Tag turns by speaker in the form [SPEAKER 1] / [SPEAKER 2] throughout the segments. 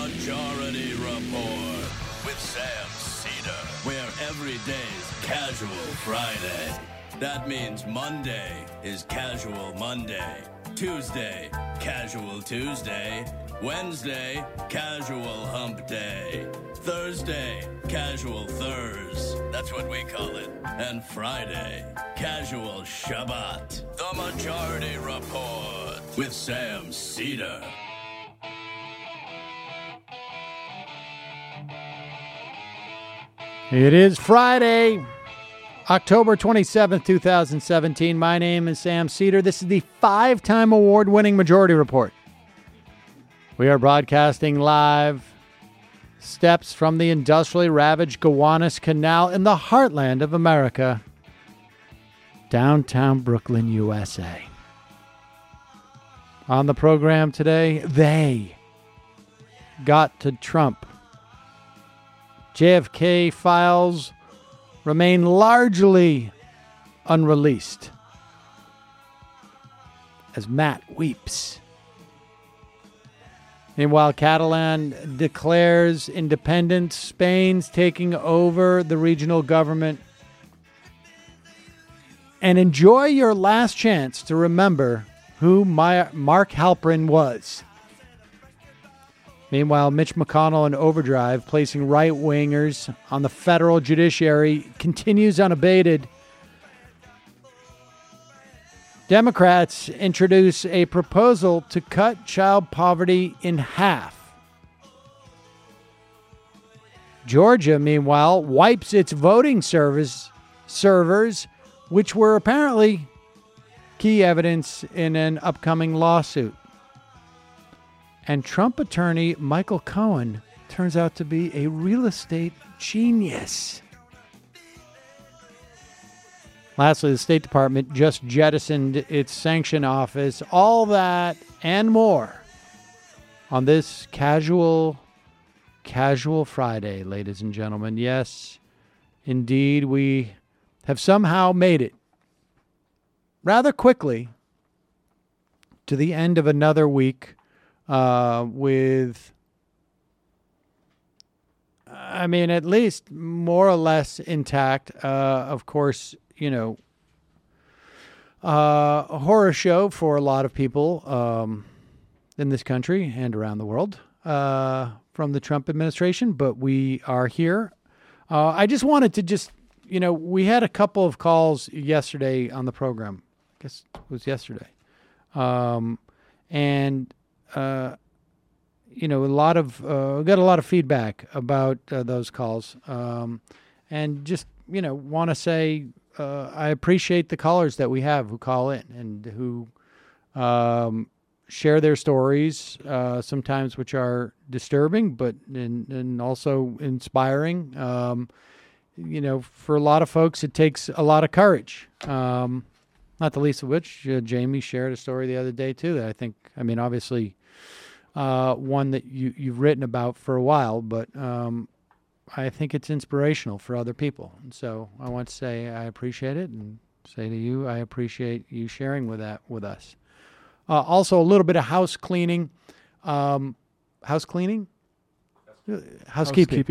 [SPEAKER 1] Majority Report with Sam Cedar, where every day's Casual Friday. That means Monday is Casual Monday, Tuesday, Casual Tuesday, Wednesday, Casual Hump Day, Thursday, Casual Thurs, that's what we call it, and Friday, Casual Shabbat. The Majority Report with Sam Cedar.
[SPEAKER 2] It is Friday, October 27th, 2017. My name is Sam Cedar. This is the 5-time award-winning Majority Report. We are broadcasting live steps from the industrially ravaged Gowanus Canal in the heartland of America, downtown Brooklyn, USA. On the program today, they got to Trump. JFK files remain largely unreleased as Matt weeps. Meanwhile, Catalan declares independence. Spain's taking over the regional government. And enjoy your last chance to remember who Mark Halperin was. Meanwhile, Mitch McConnell in overdrive, placing right-wingers on the federal judiciary, continues unabated. Democrats introduce a proposal to cut child poverty in half. Georgia, meanwhile, wipes its voting servers, which were apparently key evidence in an upcoming lawsuit. And Trump attorney Michael Cohen turns out to be a real estate genius. Lastly, the State Department just jettisoned its sanction office. All that and more on this Casual Friday, ladies and gentlemen. Yes, indeed, we have somehow made it rather quickly to the end of another week. With, I mean, at least more or less intact. Of course, you know, a horror show for a lot of people in this country and around the world from the Trump administration. But we are here. I just wanted to we had a couple of calls yesterday on the program. I guess it was yesterday. Got a lot of feedback about those calls. And just, want to say I appreciate the callers that we have who call in and who share their stories, sometimes which are disturbing, but and also inspiring. For a lot of folks, it takes a lot of courage. Not the least of which, Jamie shared a story the other day, too, that I think, obviously, one that you've written about for a while, but I think it's inspirational for other people. And so I want to say I appreciate it and say to you, I appreciate you sharing with us. Also, a little bit of house cleaning. Housekeeping. House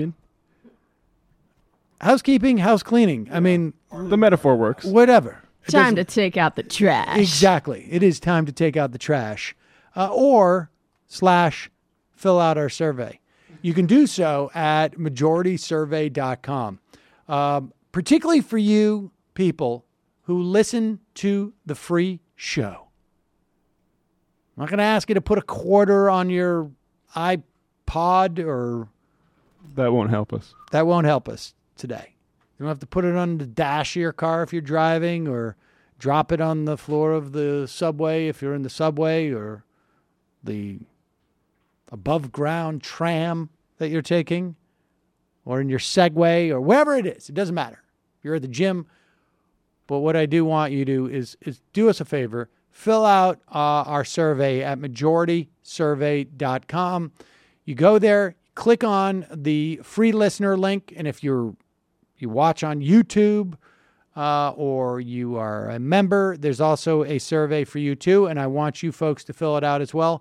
[SPEAKER 2] cleaning.
[SPEAKER 3] The metaphor works.
[SPEAKER 2] Whatever.
[SPEAKER 4] Time to take out the trash.
[SPEAKER 2] Exactly. It is time to take out the trash. Or fill out our survey. You can do so at majoritysurvey.com. Particularly for you people who listen to the free show. I'm not going to ask you to put a quarter on your iPod or...
[SPEAKER 3] That won't help us.
[SPEAKER 2] That won't help us today. You don't have to put it on the dash of your car if you're driving, or drop it on the floor of the subway if you're in the subway, or the above ground tram that you're taking, or in your Segway, or wherever it is. It doesn't matter. If you're at the gym. But what I do want you to do is do us a favor. Fill out our survey at majoritysurvey.com. You go there, click on the free listener link, and if you watch on YouTube or you are a member, there's also a survey for you too, and I want you folks to fill it out as well.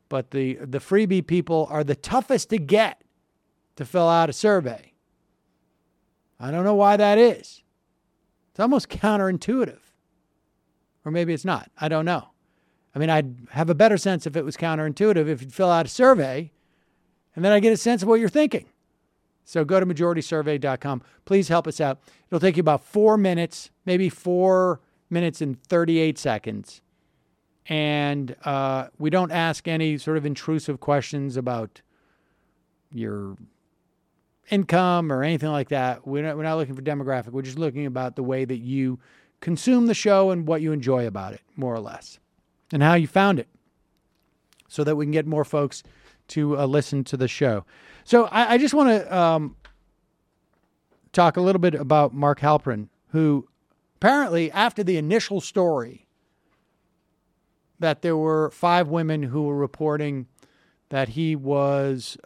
[SPEAKER 2] but the freebie people are the toughest to get to fill out a survey. I don't know why that is. It's almost counterintuitive. Or maybe it's not. I don't know. I mean, I'd have a better sense if it was counterintuitive if you'd fill out a survey, and then I get a sense of what you're thinking. So go to majoritysurvey.com. Please help us out. It'll take you about 4 minutes, maybe 4 minutes and 38 seconds. And we don't ask any sort of intrusive questions about your income or anything like that. We're not looking for demographic. We're just looking about the way that you consume the show and what you enjoy about it, more or less, and how you found it, so that we can get more folks to listen to the show. So I just want to talk a little bit about Mark Halperin, who apparently, after the initial story that there were 5 women who were reporting that he was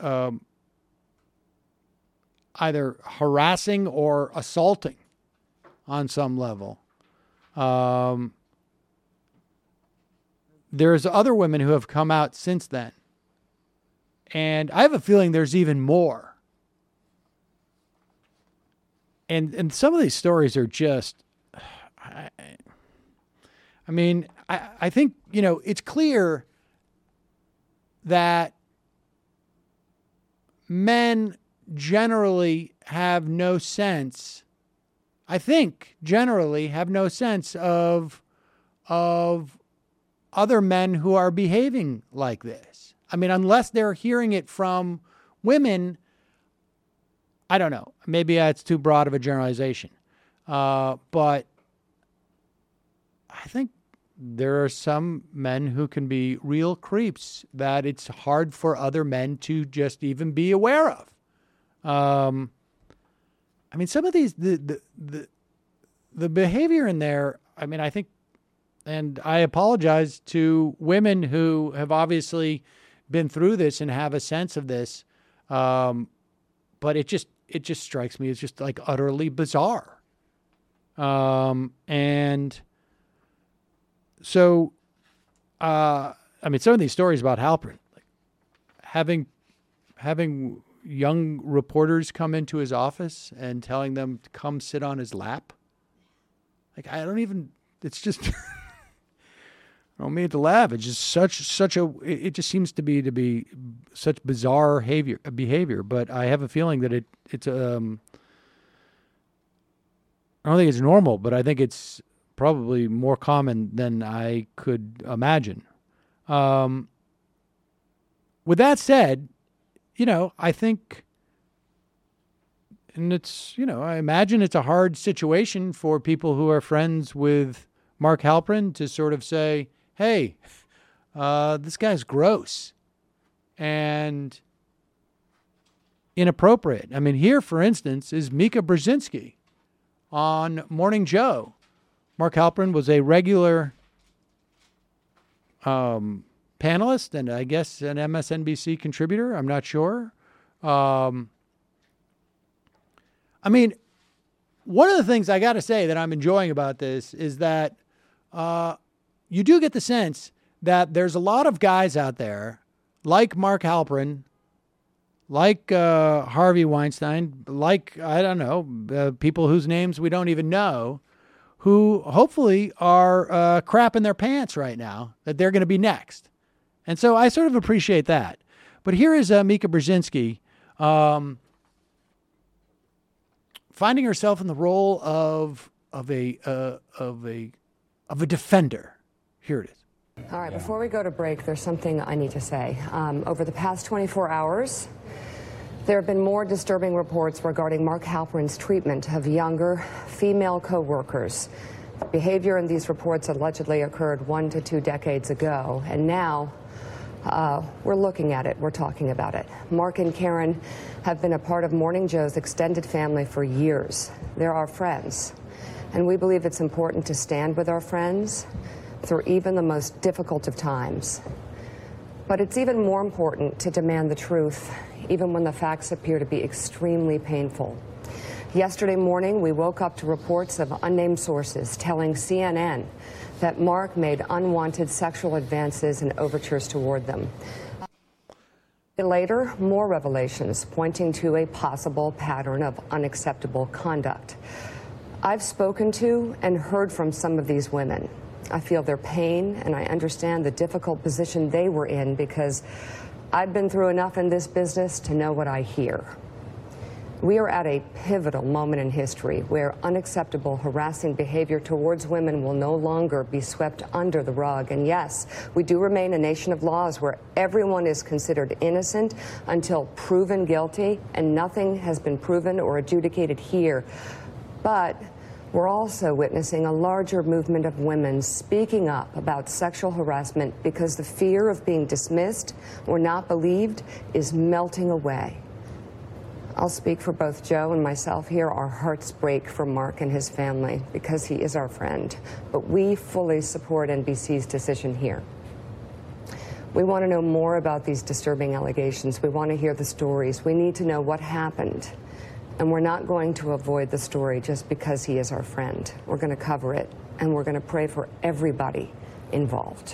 [SPEAKER 2] either harassing or assaulting on some level. There's other women who have come out since then. And I have a feeling there's even more. And some of these stories are just, I think, it's clear that men generally have no sense, of other men who are behaving like this. I mean, unless they're hearing it from women, I don't know. Maybe that's too broad of a generalization. But I think there are some men who can be real creeps that it's hard for other men to just even be aware of. Some of these, the behavior in there, I think, and I apologize to women who have obviously been through this and have a sense of this. But it just strikes me as just like utterly bizarre. And so, some of these stories about Halperin, like having young reporters come into his office and telling them to come sit on his lap. Like, it's just, I don't mean to laugh. It's just it just seems to be such bizarre behavior. But I have a feeling that it's I don't think it's normal, but I think it's probably more common than I could imagine. With that said, I think, and it's, I imagine it's a hard situation for people who are friends with Mark Halperin to sort of say, hey, this guy's gross and inappropriate. Here, for instance, is Mika Brzezinski on Morning Joe. Mark Halperin was a regular panelist and I guess an MSNBC contributor. I'm not sure. One of the things I got to say that I'm enjoying about this is that you do get the sense that there's a lot of guys out there like Mark Halperin, like Harvey Weinstein, like, I don't know, people whose names we don't even know, who hopefully are crapping their pants right now, that they're going to be next. And so I sort of appreciate that. But here is Mika Brzezinski finding herself in the role of a defender. Here it is.
[SPEAKER 5] All right, before we go to break, there's something I need to say. Over the past 24 hours, there have been more disturbing reports regarding Mark Halperin's treatment of younger female co-workers. Behavior in these reports allegedly occurred 1 to 2 decades ago, and now we're looking at it, we're talking about it. Mark and Karen have been a part of Morning Joe's extended family for years. They're our friends, and we believe it's important to stand with our friends through even the most difficult of times. But it's even more important to demand the truth, even when the facts appear to be extremely painful. Yesterday morning, we woke up to reports of unnamed sources telling CNN that Mark made unwanted sexual advances and overtures toward them. Later, more revelations pointing to a possible pattern of unacceptable conduct. I've spoken to and heard from some of these women. I feel their pain, and I understand the difficult position they were in because I've been through enough in this business to know what I hear. We are at a pivotal moment in history where unacceptable harassing behavior towards women will no longer be swept under the rug. And yes, we do remain a nation of laws where everyone is considered innocent until proven guilty, and nothing has been proven or adjudicated here. But we're also witnessing a larger movement of women speaking up about sexual harassment because the fear of being dismissed or not believed is melting away. I'll speak for both Joe and myself here. Our hearts break for Mark and his family because he is our friend. But we fully support NBC's decision here. We want to know more about these disturbing allegations. We want to hear the stories. We need to know what happened. And we're not going to avoid the story just because he is our friend. We're going to cover it, and we're going to pray for everybody involved.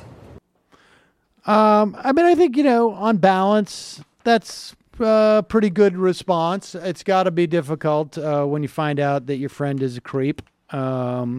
[SPEAKER 2] I think, on balance, that's pretty good response. It's got to be difficult when you find out that your friend is a creep. It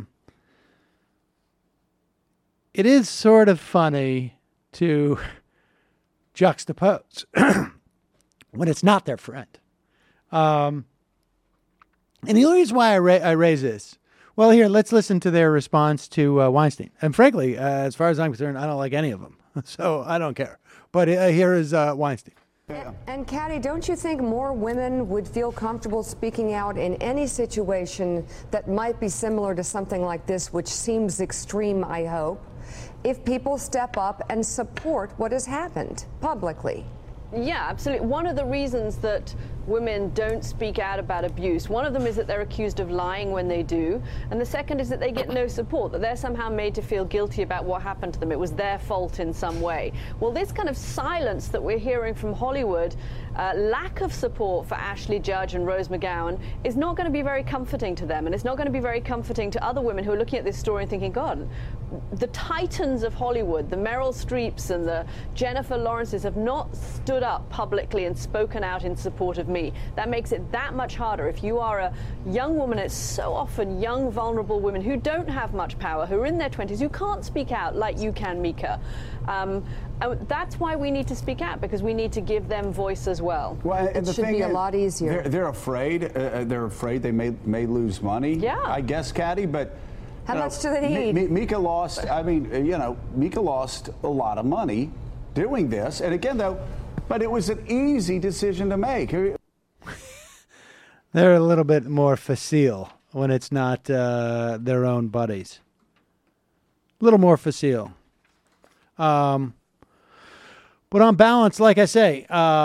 [SPEAKER 2] is sort of funny to juxtapose when it's not their friend. And the only reason why I raise this, well, here, let's listen to their response to Weinstein. And frankly, as far as I'm concerned, I don't like any of them, so I don't care. But here is Weinstein.
[SPEAKER 5] And Katty, don't you think more women would feel comfortable speaking out in any situation that might be similar to something like this, which seems extreme, I hope, if people step up and support what has happened publicly?
[SPEAKER 6] Yeah, absolutely. One of the reasons that women don't speak out about abuse, one of them is that they're accused of lying when they do, and the second is that they get no support, that they're somehow made to feel guilty about what happened to them. It was their fault in some way. Well, this kind of silence that we're hearing from Hollywood, lack of support for Ashley Judge and Rose McGowan, is not going to be very comforting to them, and it's not going to be very comforting to other women who are looking at this story and thinking, God, the titans of Hollywood, the Meryl Streeps and the Jennifer Lawrences have not stood up publicly and spoken out in support of me. That makes it that much harder. If you are a young woman, it's so often young, vulnerable women who don't have much power, who are in their 20s, who can't speak out like you can, Mika. And that's why we need to speak out, because we need to give them voice as well.
[SPEAKER 7] Well,
[SPEAKER 5] It should be a lot easier.
[SPEAKER 7] They're afraid. They're afraid they may lose money.
[SPEAKER 6] Yeah.
[SPEAKER 7] I guess, Katty, but.
[SPEAKER 5] How much do they need?
[SPEAKER 7] Mika lost. Mika lost a lot of money doing this, and again, though, but it was an easy decision to make.
[SPEAKER 2] They're a little bit more facile when it's not their own buddies. A little more facile. But on balance, like I say,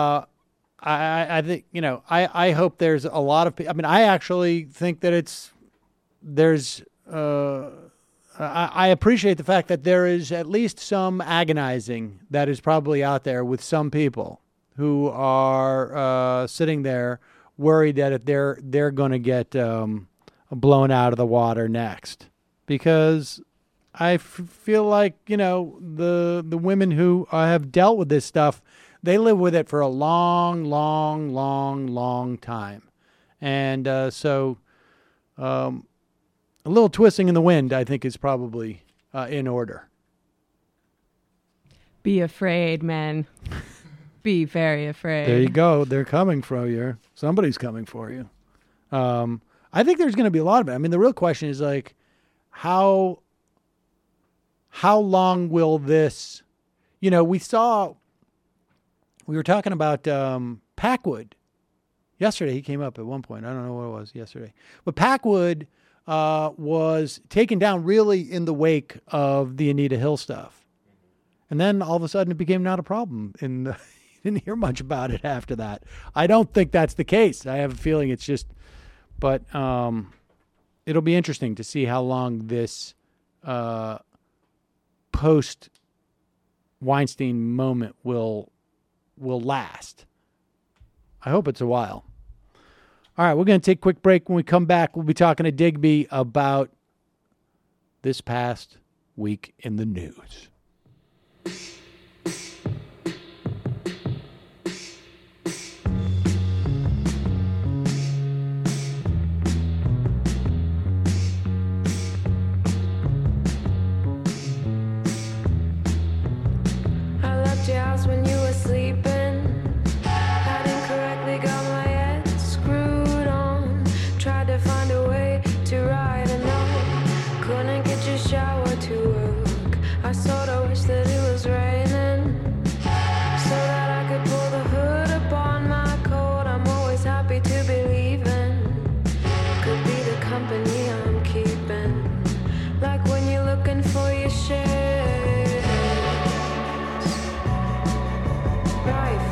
[SPEAKER 2] I think, I hope there's a lot of people. I mean, I actually think that I appreciate the fact that there is at least some agonizing that is probably out there with some people who are sitting there worried that they're going to get blown out of the water next. Because I feel like, the women who have dealt with this stuff, they live with it for a long, long, long, long time. And so a little twisting in the wind, I think, is probably in order.
[SPEAKER 4] Be afraid, men. Be very afraid.
[SPEAKER 2] There you go. They're coming for you. Somebody's coming for you. I think there's going to be a lot of it. I mean, the real question is like, how long will this? We were talking about Packwood yesterday. He came up at one point. I don't know what it was yesterday, but Packwood was taken down really in the wake of the Anita Hill stuff. And then all of a sudden it became not a problem. You didn't hear much about it after that. I don't think that's the case. I have a feeling it's just, but it'll be interesting to see how long this post Weinstein moment will last. I hope it's a while. All right, we're going to take a quick break. When we come back, we'll be talking to Digby about this past week in the news.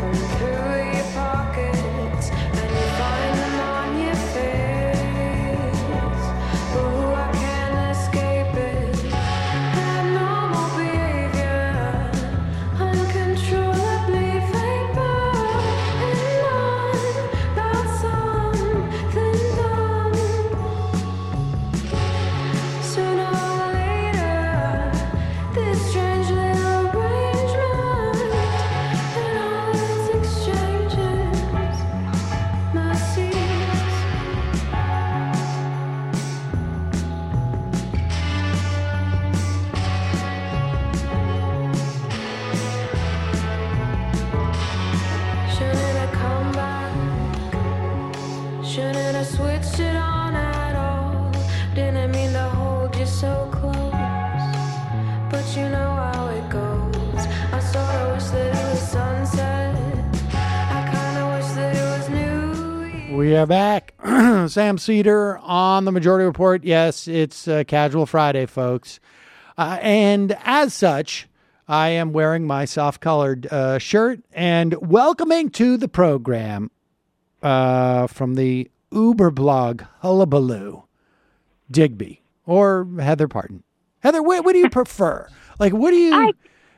[SPEAKER 2] We are back. Sam Cedar on the Majority Report. Yes, it's Casual Friday, folks. And as such, I am wearing my soft-colored shirt and welcoming to the program from the Uber blog Hullabaloo, Digby, or Heather Parton. Heather, what do you prefer? Like, what do you...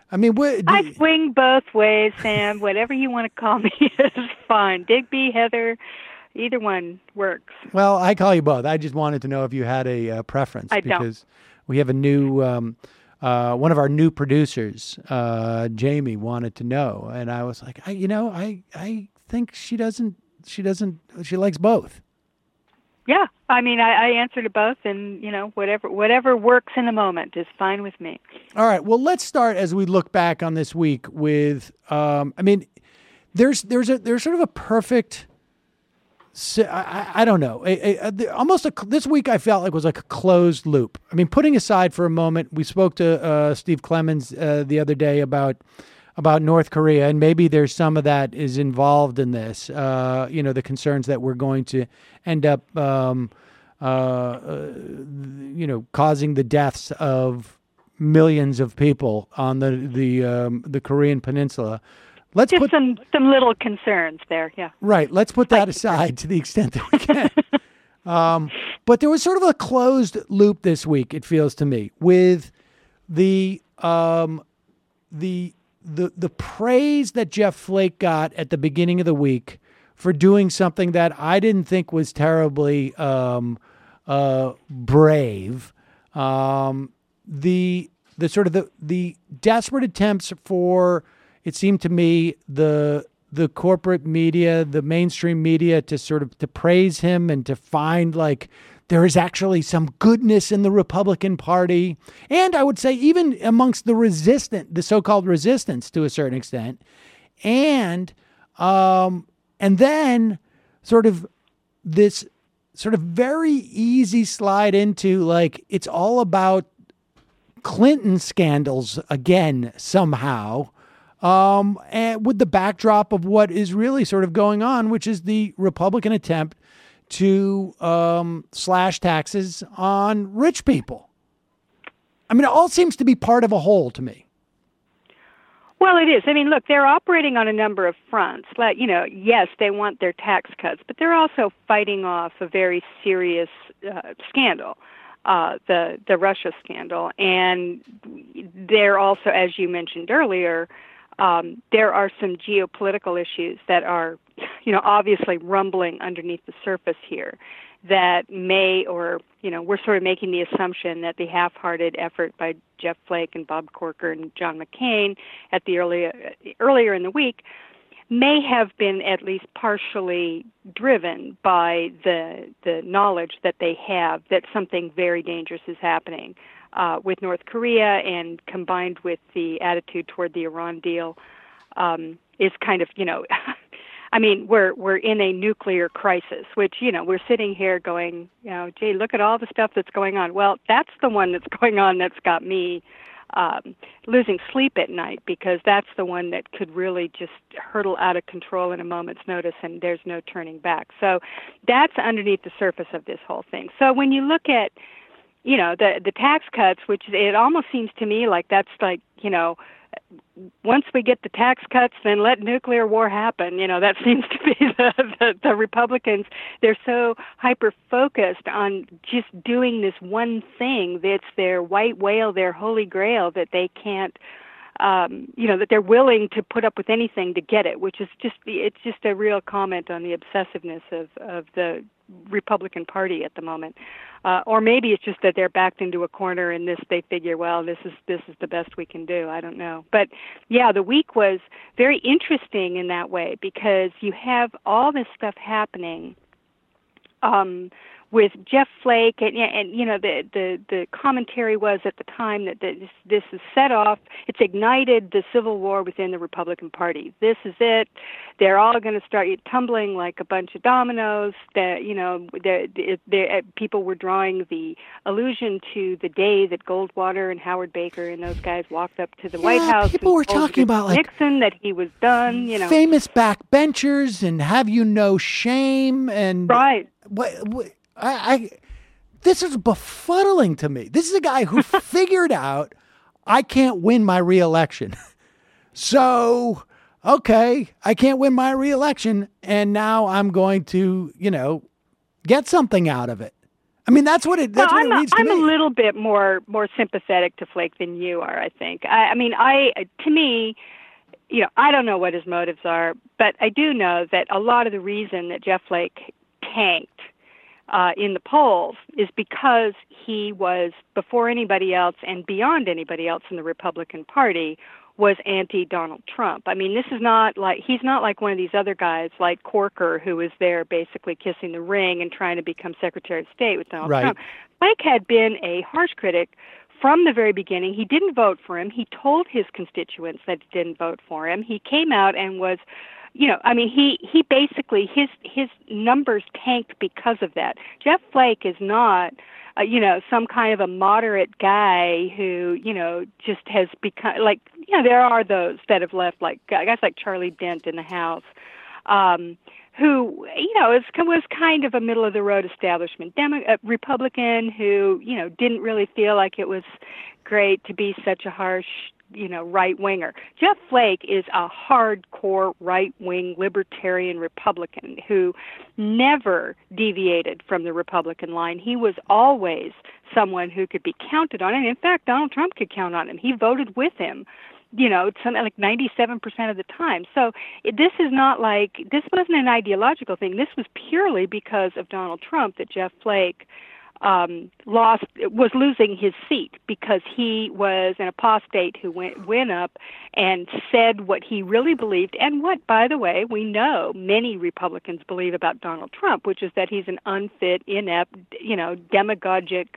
[SPEAKER 8] I swing both ways, Sam. Whatever you want to call me is fine. Digby, Heather... Either one works.
[SPEAKER 2] Well, I call you both. I just wanted to know if you had a preference. Because we have a new, one of our new producers, Jamie, wanted to know. And I was like, I think she likes both.
[SPEAKER 8] Yeah. I mean, I answer to both, and, whatever works in the moment is fine with me.
[SPEAKER 2] All right. Well, let's start as we look back on this week with, there's sort of a perfect... I don't know. This week I felt like was like a closed loop. I mean, putting aside for a moment, we spoke to Steve Clemons the other day about North Korea, and maybe there's some of that is involved in this. The concerns that we're going to end up, causing the deaths of millions of people on the Korean Peninsula. Let's
[SPEAKER 8] just
[SPEAKER 2] put
[SPEAKER 8] some little concerns there, yeah.
[SPEAKER 2] Right. Let's put that aside to the extent that we can. But there was sort of a closed loop this week, it feels to me, with the praise that Jeff Flake got at the beginning of the week for doing something that I didn't think was terribly brave. The desperate attempts for, it seemed to me, the corporate media, the mainstream media, to praise him and to find like there is actually some goodness in the Republican Party. And I would say even amongst the so-called resistance to a certain extent. And then sort of this sort of very easy slide into like, it's all about Clinton scandals again, somehow. And with the backdrop of what is really sort of going on, which is the Republican attempt to slash taxes on rich people. I mean, it all seems to be part of a whole to me.
[SPEAKER 8] Well, it is. I mean, look, they're operating on a number of fronts. But, yes, they want their tax cuts, but they're also fighting off a very serious scandal. The Russia scandal. And they're also, as you mentioned earlier, there are some geopolitical issues that are, obviously rumbling underneath the surface here that may, or, we're sort of making the assumption that the half-hearted effort by Jeff Flake and Bob Corker and John McCain at the earlier in the week may have been at least partially driven by the knowledge that they have that something very dangerous is happening with North Korea, and combined with the attitude toward the Iran deal is kind of, I mean, we're in a nuclear crisis, which, we're sitting here going, gee, look at all the stuff that's going on. Well, that's the one that's going on that's got me losing sleep at night, because that's the one that could really just hurtle out of control in a moment's notice, and there's no turning back. So that's underneath the surface of this whole thing. So when you look at, the tax cuts, which it almost seems to me like that's like, once we get the tax cuts, then let nuclear war happen. That seems to be the Republicans. They're so hyper-focused on just doing this one thing that's their white whale, their holy grail, that they can't, that they're willing to put up with anything to get it, which is it's just a real comment on the obsessiveness of the Republican Party at the moment. Or maybe it's just that they're backed into a corner and they figure, well, this is the best we can do. I don't know. But yeah, the week was very interesting in that way because you have all this stuff happening with Jeff Flake, and the commentary was at the time that this is set off. It's ignited the civil war within the Republican Party. This is it. They're all going to start tumbling like a bunch of dominoes. People were drawing the allusion to the day that Goldwater and Howard Baker and those guys walked up to the White House.
[SPEAKER 2] People were talking about
[SPEAKER 8] Nixon, that he was done.
[SPEAKER 2] Famous backbenchers and have you no shame and
[SPEAKER 8] right.
[SPEAKER 2] What this is befuddling to me. This is a guy who figured out I can't win my reelection. So, okay, I can't win my reelection, and now I'm going to, get something out of it. I mean, that's what it reads to me.
[SPEAKER 8] I'm a little bit more sympathetic to Flake than you are, I think. I don't know what his motives are, but I do know that a lot of the reason that Jeff Flake tanked in the polls is because he was, before anybody else and beyond anybody else in the Republican Party, was anti-Donald Trump. I mean, he's not like one of these other guys like Corker, who was there basically kissing the ring and trying to become Secretary of State with Donald Trump. Flake had been a harsh critic from the very beginning. He didn't vote for him. He told his constituents that he didn't vote for him. He came out and was, he basically, his numbers tanked because of that. Jeff Flake is not, some kind of a moderate guy who, just has become, there are those that have left, like guys like Charlie Dent in the House, who, was kind of a middle-of-the-road establishment Republican who, didn't really feel like it was great to be such a harsh, right-winger. Jeff Flake is a hardcore right-wing libertarian Republican who never deviated from the Republican line. He was always someone who could be counted on, and in fact, Donald Trump could count on him. He voted with him, something like 97% of the time. So this wasn't an ideological thing. This was purely because of Donald Trump that Jeff Flake was losing his seat because he was an apostate who went up and said what he really believed, and what, by the way, we know many Republicans believe about Donald Trump, which is that he's an unfit, inept, demagogic,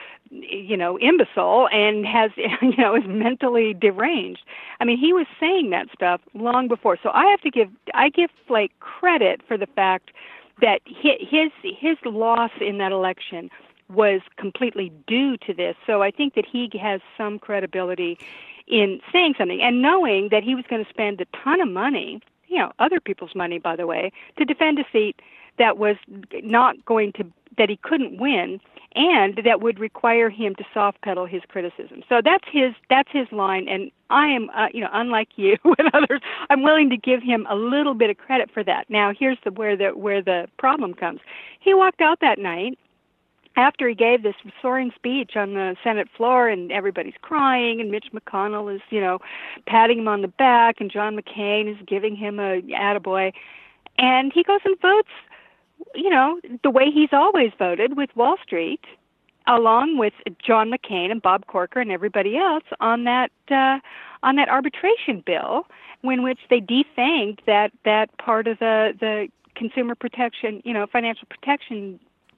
[SPEAKER 8] imbecile and has, is mentally deranged. I mean, he was saying that stuff long before. So I give Flake credit for the fact that his loss in that election was completely due to this. So I think that he has some credibility in saying something and knowing that he was going to spend a ton of money, other people's money, by the way, to defend a seat that was not going to, that he couldn't win, and that would require him to soft pedal his criticism. So that's his line, and I am, unlike you and others, I'm willing to give him a little bit of credit for that. Now, here's where the problem comes. He walked out that night after he gave this soaring speech on the Senate floor, and everybody's crying, and Mitch McConnell is, patting him on the back, and John McCain is giving him a attaboy, and he goes and votes, the way he's always voted, with Wall Street, along with John McCain and Bob Corker and everybody else on that arbitration bill, in which they defanged that part of the consumer protection, financial protection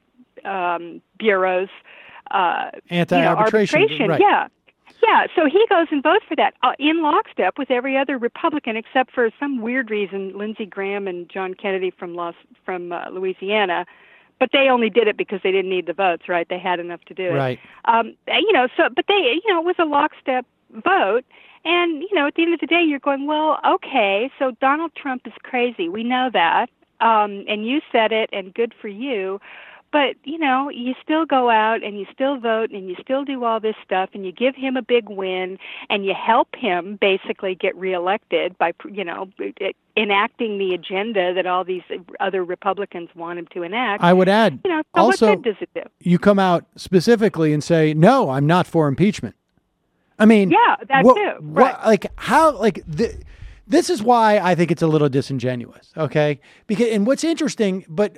[SPEAKER 8] bureau's
[SPEAKER 2] anti-arbitration, right.
[SPEAKER 8] Yeah, so he goes and votes for that in lockstep with every other Republican, except for some weird reason, Lindsey Graham and John Kennedy from Louisiana, but they only did it because they didn't need the votes, right? They had enough to do it,
[SPEAKER 2] right?
[SPEAKER 8] But they, it was a lockstep vote, and at the end of the day, you're going, well, okay, so Donald Trump is crazy, we know that, and you said it, and good for you. But, you still go out and you still vote and you still do all this stuff and you give him a big win and you help him basically get reelected by, enacting the agenda that all these other Republicans want him to enact.
[SPEAKER 2] I would add,
[SPEAKER 8] so
[SPEAKER 2] also,
[SPEAKER 8] what good does it do?
[SPEAKER 2] You come out specifically and say, no, I'm not for impeachment. I mean,
[SPEAKER 8] yeah, that too. Right.
[SPEAKER 2] This is why I think it's a little disingenuous. Okay. And what's interesting, but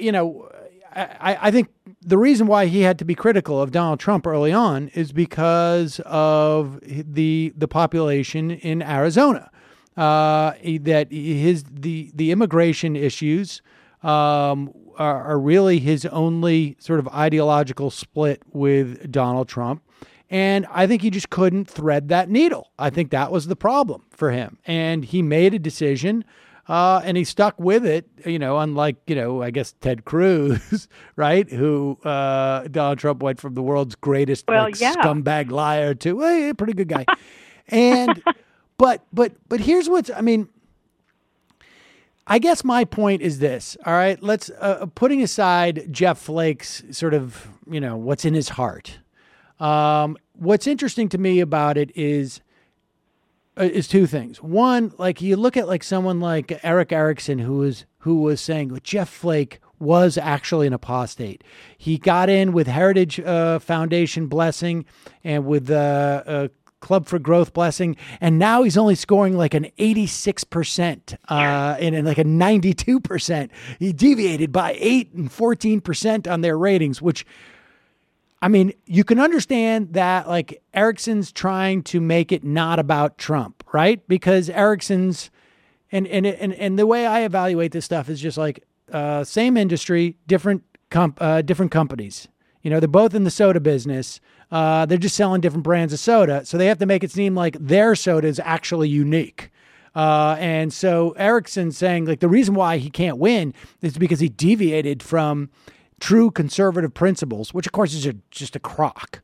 [SPEAKER 2] I think the reason why he had to be critical of Donald Trump early on is because of the population in Arizona. That the immigration issues are really his only sort of ideological split with Donald Trump. And I think he just couldn't thread that needle. I think that was the problem for him. And he made a decision, and he stuck with it, unlike, I guess Ted Cruz, right? Who Donald Trump went from the world's greatest scumbag liar to, hey, pretty good guy. And but here's I guess my point is this. All right, let's putting aside Jeff Flake's sort of, what's in his heart. What's interesting to me about it is two things. One, like you look at like someone like Eric Erickson, who was saying Jeff Flake was actually an apostate. He got in with Heritage Foundation blessing and with Club for Growth blessing, and now he's only scoring like an 86% and like a 92%. He deviated by 8 and 14% on their ratings, which, I mean, you can understand that like Erickson's trying to make it not about Trump, right? Because Erickson's and the way I evaluate this stuff is just like same industry, different companies. They're both in the soda business. They're just selling different brands of soda, so they have to make it seem like their soda is actually unique. And so Erickson's saying like the reason why he can't win is because he deviated from true conservative principles, which of course is just a crock.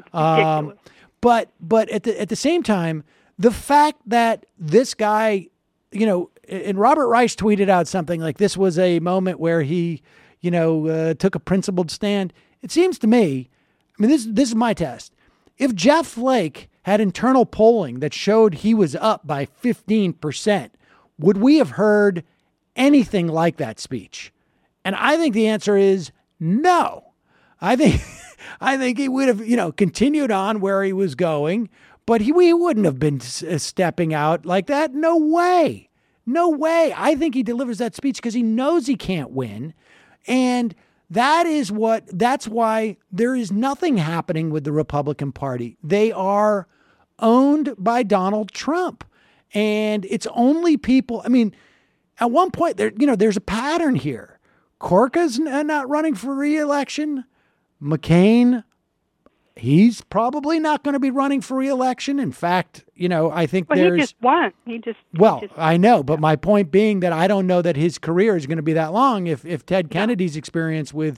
[SPEAKER 2] But at the same time, the fact that this guy, and Robert Reich tweeted out something like this was a moment where he, took a principled stand. It seems to me, I mean, this is my test. If Jeff Flake had internal polling that showed he was up by 15%, would we have heard anything like that speech? And I think the answer is no. I think he would have, continued on where he was going, but we wouldn't have been stepping out like that. No way. No way. I think he delivers that speech because he knows he can't win. And that's why there is nothing happening with the Republican Party. They are owned by Donald Trump. And it's only people, I mean, at one point there's a pattern here. Corca's not running for re-election. McCain, he's probably not going to be running for re-election. In fact, I think
[SPEAKER 8] he just won.
[SPEAKER 2] I know, but my point being that I don't know that his career is going to be that long. If Ted Kennedy's experience with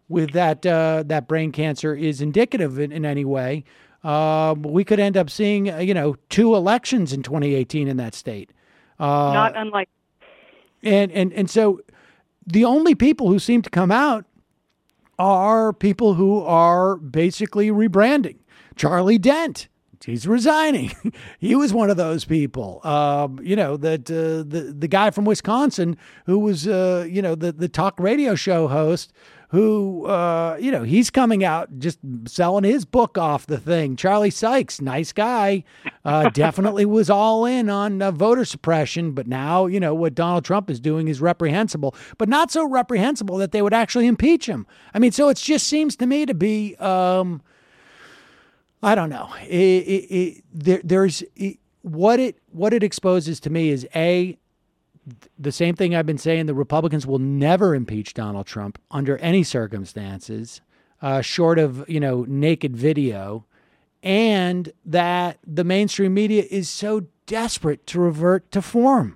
[SPEAKER 2] that brain cancer is indicative in any way, we could end up seeing 2 elections in 2018 in that state.
[SPEAKER 8] Not unlike.
[SPEAKER 2] And so the only people who seem to come out are people who are basically rebranding. Charlie Dent, he's resigning. He was one of those people. The guy from Wisconsin who was the talk radio show host who he's coming out just selling his book off the thing. Charlie Sykes, nice guy, definitely was all in on voter suppression, but now what Donald Trump is doing is reprehensible, but not so reprehensible that they would actually impeach him. I mean, so it just seems to me to be I don't know. What it exposes to me is the same thing I've been saying. The Republicans will never impeach Donald Trump under any circumstances, short of, naked video, and that the mainstream media is so desperate to revert to form.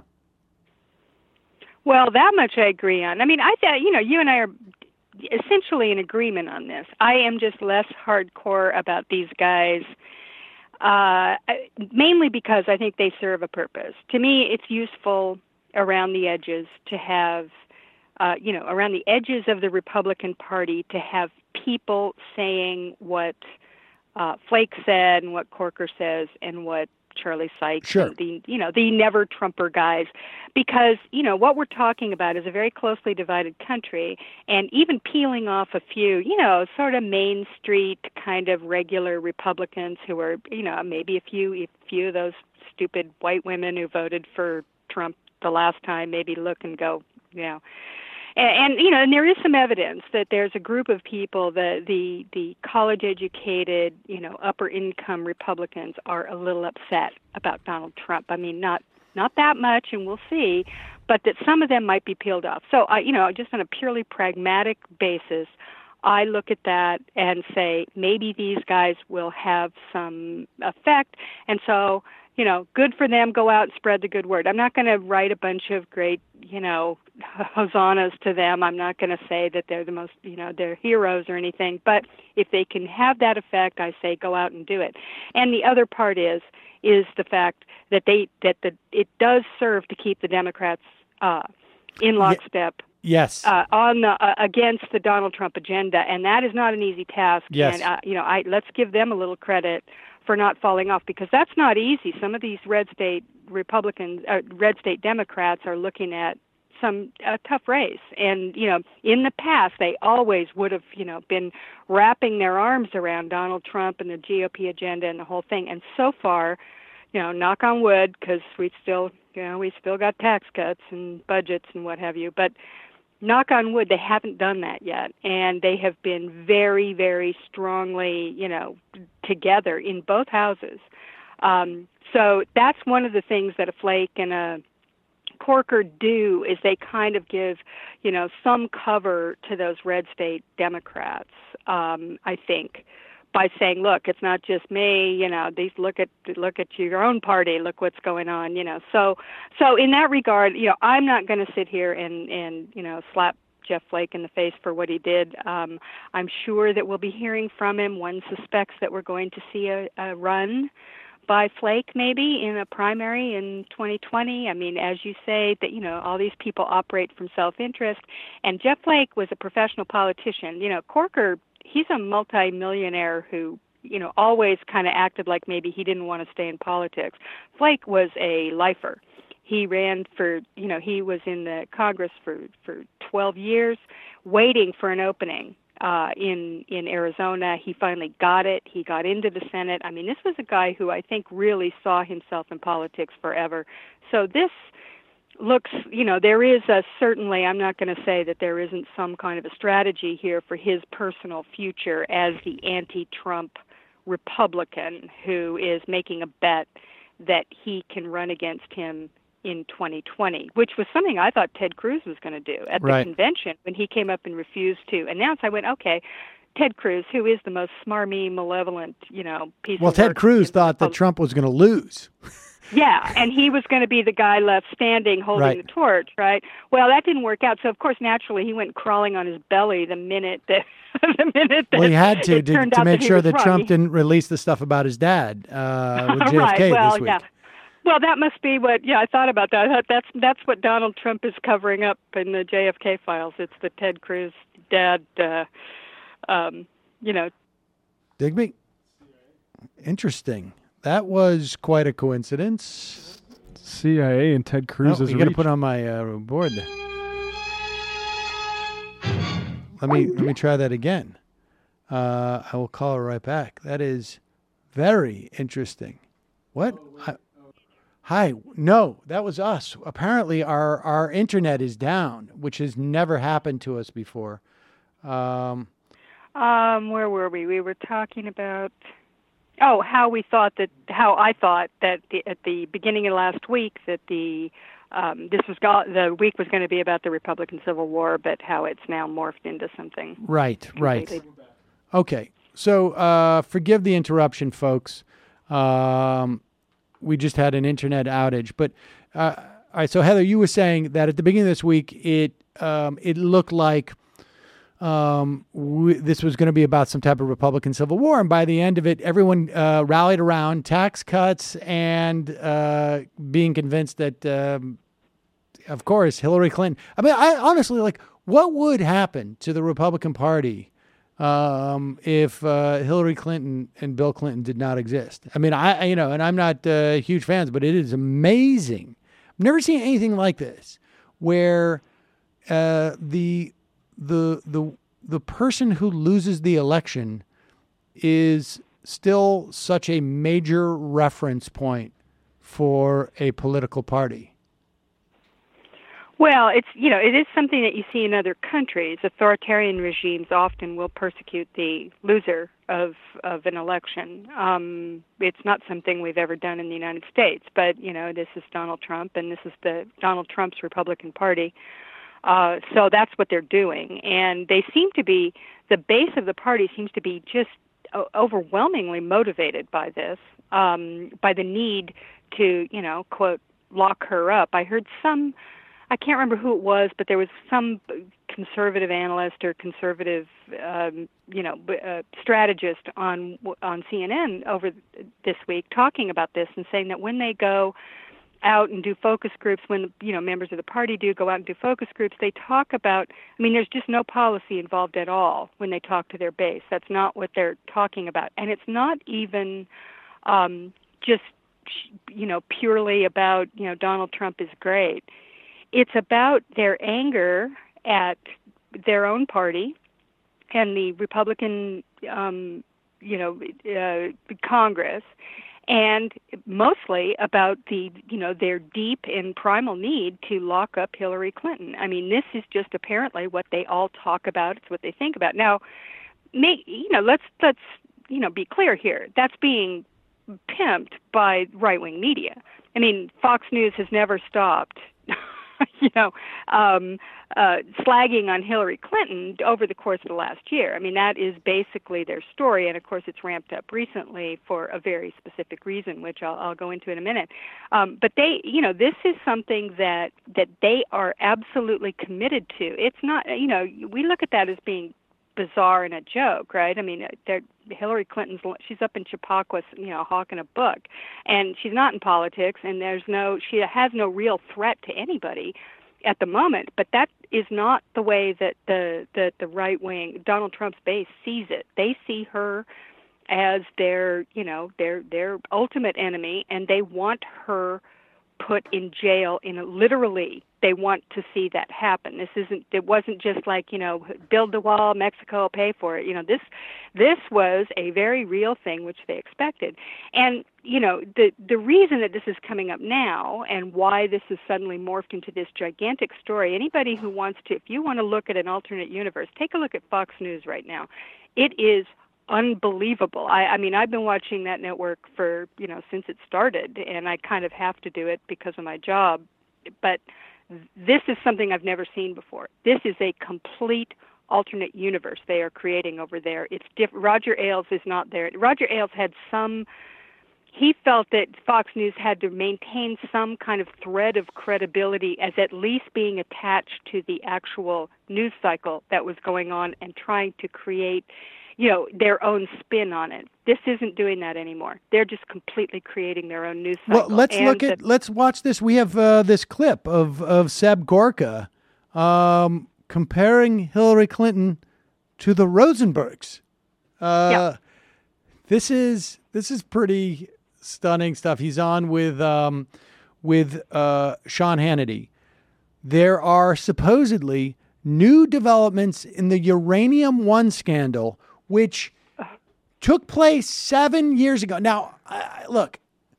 [SPEAKER 8] Well, that much I agree on. I mean, I thought, you and I are essentially in agreement on this. I am just less hardcore about these guys, mainly because I think they serve a purpose. To me, it's useful around the edges to have around the edges of the Republican Party to have people saying what Flake said and what Corker says and what Charlie Sykes,
[SPEAKER 2] sure.
[SPEAKER 8] and the never Trumper guys, because what we're talking about is a very closely divided country, and even peeling off a few sort of Main Street kind of regular Republicans who are maybe a few of those stupid white women who voted for Trump the last time maybe look and go and there is some evidence that there's a group of people that the college-educated, upper-income Republicans are a little upset about Donald Trump. I mean, not that much, and we'll see, but that some of them might be peeled off. So, just on a purely pragmatic basis, I look at that and say maybe these guys will have some effect, and so good for them. Go out and spread the good word. I'm not going to write a bunch of great, hosannas to them. I'm not going to say that they're the most, they're heroes or anything. But if they can have that effect, I say go out and do it. And the other part is the fact that it does serve to keep the Democrats in lockstep.
[SPEAKER 2] Yes.
[SPEAKER 8] Against the Donald Trump agenda, and that is not an easy task.
[SPEAKER 2] Yes.
[SPEAKER 8] And let's give them a little credit for not falling off, because that's not easy. Some of these red state Democrats are looking at some tough race, and in the past they always would have been wrapping their arms around Donald Trump and the GOP agenda and the whole thing. And so far, knock on wood, because we still got tax cuts and budgets and what have you, but knock on wood, they haven't done that yet, and they have been very, very strongly, together in both houses. So that's one of the things that a Flake and a Corker do, is they kind of give, some cover to those red state Democrats, I think, by saying, look, it's not just me, these look at your own party, look what's going on, So in that regard, I'm not going to sit here and slap Jeff Flake in the face for what he did. I'm sure that we'll be hearing from him. One suspects that we're going to see a run by Flake maybe in a primary in 2020. I mean, as you say, that all these people operate from self-interest, and Jeff Flake was a professional politician. Corker, he's a multi-millionaire who, always kind of acted like maybe he didn't want to stay in politics. Flake was a lifer. He ran for, he was in the Congress for 12 years, waiting for an opening in Arizona. He finally got it. He got into the Senate. I mean, this was a guy who I think really saw himself in politics forever. So this looks, there is certainly, I'm not going to say that there isn't some kind of a strategy here for his personal future as the anti-Trump Republican who is making a bet that he can run against him in 2020, which was something I thought Ted Cruz was going to do at the convention when he came up and refused to announce. I went, okay, Ted Cruz, who is the most smarmy, malevolent, piece of work.
[SPEAKER 2] Well, Ted Cruz thought that Trump was going to lose.
[SPEAKER 8] Yeah, and he was going to be the guy left standing holding the torch, right? Well, that didn't work out. So, of course, naturally, he went crawling on his belly the minute that
[SPEAKER 2] well, he had to make sure that Trump didn't release the stuff about his dad with JFK this week. Yeah.
[SPEAKER 8] Well, that must be what. Yeah, I thought about that. I thought that's what Donald Trump is covering up in the JFK files. It's the Ted Cruz dad.
[SPEAKER 2] Digby, interesting. That was quite a coincidence.
[SPEAKER 3] CIA and Ted Cruz's
[SPEAKER 2] you got to put on my board there. Let me try that again. I will call her right back. That is very interesting. What? Hi. No, that was us. Apparently our internet is down, which has never happened to us before.
[SPEAKER 8] Where were we? We were talking about how I thought that at the beginning of last week that the week was going to be about the Republican Civil War, but how it's now morphed into something.
[SPEAKER 2] Right. Okay. So forgive the interruption, folks. We just had an internet outage, but all right. So Heather, you were saying that at the beginning of this week, it looked like this was going to be about some type of Republican Civil War, and by the end of it, everyone rallied around tax cuts and being convinced that of course, Hillary Clinton. I mean, I honestly, like, what would happen to the Republican Party if Hillary Clinton and Bill Clinton did not exist? I mean, and I'm not huge fans, but it is amazing. I've never seen anything like this, where the person who loses the election is still such a major reference point for a political party.
[SPEAKER 8] Well, it is something that you see in other countries. Authoritarian regimes often will persecute the loser of an election. It's not something we've ever done in the United States, but this is Donald Trump, and this is Donald Trump's Republican Party. So that's what they're doing, and they seem to be, the base of the party seems to be just overwhelmingly motivated by this, by the need to, quote, lock her up. I heard I can't remember who it was, but there was some conservative analyst or conservative, strategist on CNN over this week talking about this and saying that when they go out and do focus groups, when members of the party go out and do focus groups, they talk about, there's just no policy involved at all when they talk to their base. That's not what they're talking about. And it's not even just purely about Donald Trump is great. It's about their anger at their own party and the Republican Congress, and mostly about their deep and primal need to lock up Hillary Clinton. This is just apparently what they all talk about. It's what they think about. Now, let's be clear here. That's being pimped by right-wing media. Fox News has never stopped slagging on Hillary Clinton over the course of the last year. That is basically their story, and of course it's ramped up recently for a very specific reason, which I'll go into in a minute. But they, this is something that they are absolutely committed to. It's not, we look at that as being bizarre and a joke, right? Hillary Clinton's, she's up in Chappaqua, hawking a book, and she's not in politics, and she has no real threat to anybody at the moment. But that is not the way that the right wing, Donald Trump's base, sees it. They see her as their ultimate enemy, and they want her put in jail. Literally, they want to see that happen. It wasn't just like, build the wall, Mexico, pay for it. This was a very real thing which they expected. And, the reason that this is coming up now and why this is suddenly morphed into this gigantic story, anybody who wants to, if you want to look at an alternate universe, take a look at Fox News right now. It is unbelievable. I've been watching that network for, since it started, and I kind of have to do it because of my job. But this is something I've never seen before. This is a complete alternate universe they are creating over there. It's different. Roger Ailes is not there. Roger Ailes he felt that Fox News had to maintain some kind of thread of credibility as at least being attached to the actual news cycle that was going on and trying to create their own spin on it. This isn't doing that anymore. They're just completely creating their own news cycle.
[SPEAKER 2] Well, let's watch this. We have this clip of Seb Gorka comparing Hillary Clinton to the Rosenbergs. This is pretty stunning stuff. He's on with Sean Hannity. There are supposedly new developments in the Uranium One scandal, which took place 7 years ago. Now, look,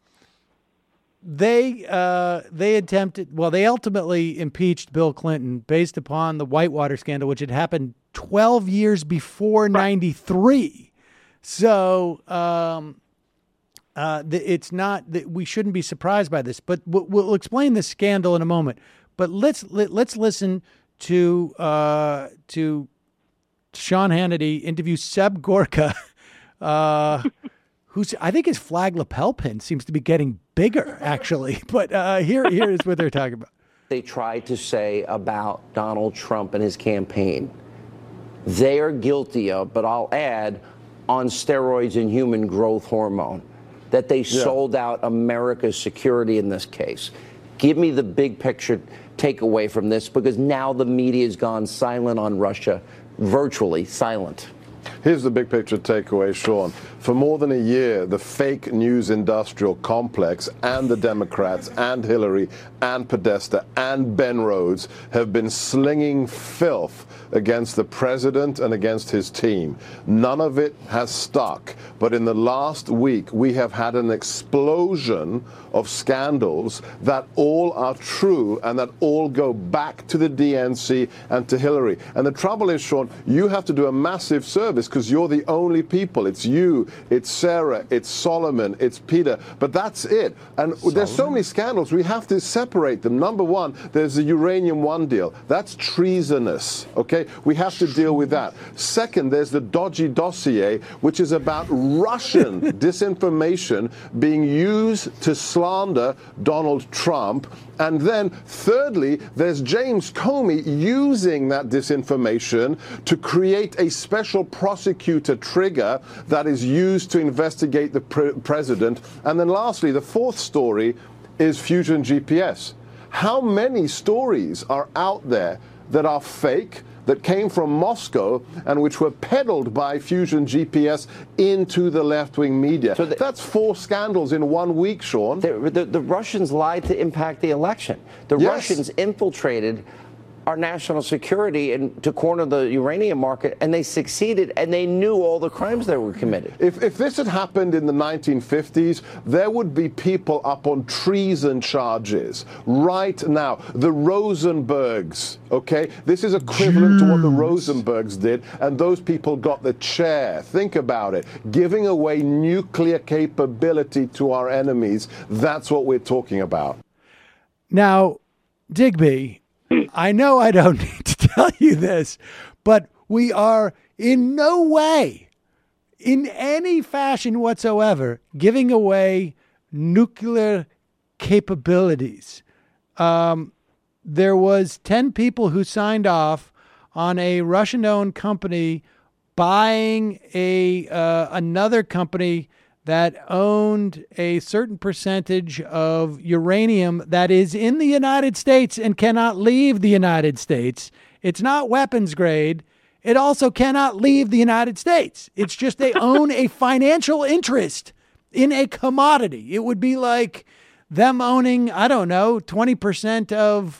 [SPEAKER 2] they ultimately impeached Bill Clinton based upon the Whitewater scandal, which had happened 12 years before 93. So it's not that we shouldn't be surprised by this, but we'll explain the scandal in a moment. But let's listen to Sean Hannity interview Seb Gorka, who's, I think his flag lapel pin seems to be getting bigger, actually. But here is what they're talking about.
[SPEAKER 9] They tried to say about Donald Trump and his campaign. They are guilty of, but I'll add, on steroids and human growth hormone, that they sold out America's security in this case. Give me the big picture takeaway from this, because now the media has gone silent on Russia, virtually silent.
[SPEAKER 10] Here's the big picture takeaway, Sean. For more than a year, the fake news industrial complex and the Democrats and Hillary and Podesta and Ben Rhodes have been slinging filth against the president and against his team. None of it has stuck. But in the last week, we have had an explosion of scandals that all are true and that all go back to the DNC and to Hillary. And the trouble is, Sean, you have to do a massive service because you're the only people. It's you, it's Sarah, it's Solomon, it's Peter. But that's it. And there's so many scandals, we have to separate them. Number one, there's the Uranium One deal. That's treasonous, okay? We have to deal with that. Second, there's the dodgy dossier, which is about Russian disinformation being used to slander Donald Trump. And then, thirdly, there's James Comey using that disinformation to create a special prosecutor trigger that is used to investigate the president. And then lastly, the fourth story is Fusion GPS. How many stories are out there that are fake, that came from Moscow and which were peddled by Fusion GPS into the left-wing media? So that's 4 scandals in 1 week, Sean.
[SPEAKER 9] The Russians lied to impact the election. The Russians infiltrated our national security and to corner the uranium market, and they succeeded, and they knew all the crimes that were committed.
[SPEAKER 10] If this had happened in the 1950s, there would be people up on treason charges right now. The Rosenbergs, okay? This is equivalent to what the Rosenbergs did, and those people got the chair. Think about it. Giving away nuclear capability to our enemies, that's what we're talking about.
[SPEAKER 2] Now, Digby, I know I don't need to tell you this, but we are in no way, in any fashion whatsoever, giving away nuclear capabilities. There was 10 people who signed off on a Russian-owned company buying another company that owned a certain percentage of uranium that is in the United States and cannot leave the United States. It's not weapons grade. It also cannot leave the United States. It's just they own a financial interest in a commodity. It would be like them owning, I don't know, 20% of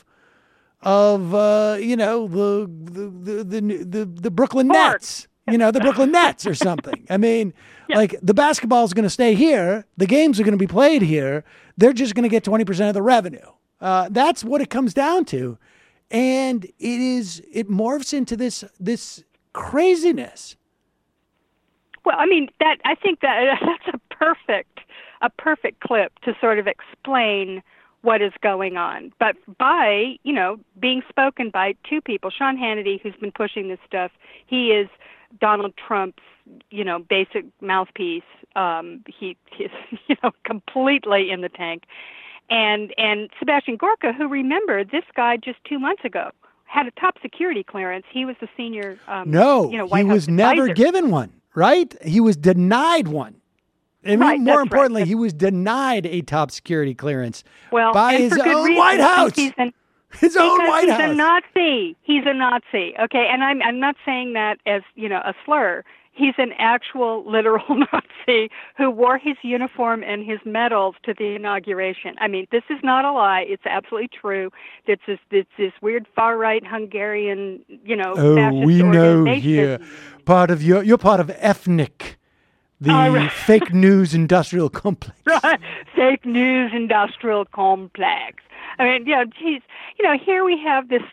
[SPEAKER 2] the Brooklyn Nets. The Brooklyn Nets or something. I mean, like the basketball is going to stay here. The games are going to be played here. They're just going to get 20% of the revenue. That's what it comes down to. And it morphs into this craziness.
[SPEAKER 8] Well, I mean, I think that's a perfect clip to sort of explain what is going on. But by, being spoken by 2 people, Sean Hannity, who's been pushing this stuff, he is Donald Trump's, basic mouthpiece. He is, completely in the tank. And Sebastian Gorka, who, remember, this guy just 2 months ago had a top security clearance. He was the senior, White
[SPEAKER 2] he was
[SPEAKER 8] House
[SPEAKER 2] never
[SPEAKER 8] advisor.
[SPEAKER 2] given one, right? He was denied one. I mean,
[SPEAKER 8] Right,
[SPEAKER 2] more
[SPEAKER 8] that's
[SPEAKER 2] importantly,
[SPEAKER 8] right.
[SPEAKER 2] he was denied a top security clearance
[SPEAKER 8] by
[SPEAKER 2] his
[SPEAKER 8] for good
[SPEAKER 2] own
[SPEAKER 8] reason.
[SPEAKER 2] White House. His own White House.
[SPEAKER 8] He's a Nazi. He's a Nazi. Okay, and I'm not saying that as a slur. He's an actual, literal Nazi who wore his uniform and his medals to the inauguration. I mean, this is not a lie. It's absolutely true. It's this weird far right Hungarian, fascist
[SPEAKER 2] we know
[SPEAKER 8] organization.
[SPEAKER 2] here. You're part of ethnic. The fake news industrial complex.
[SPEAKER 8] Right. Fake news industrial complex. I mean, geez, here we have this.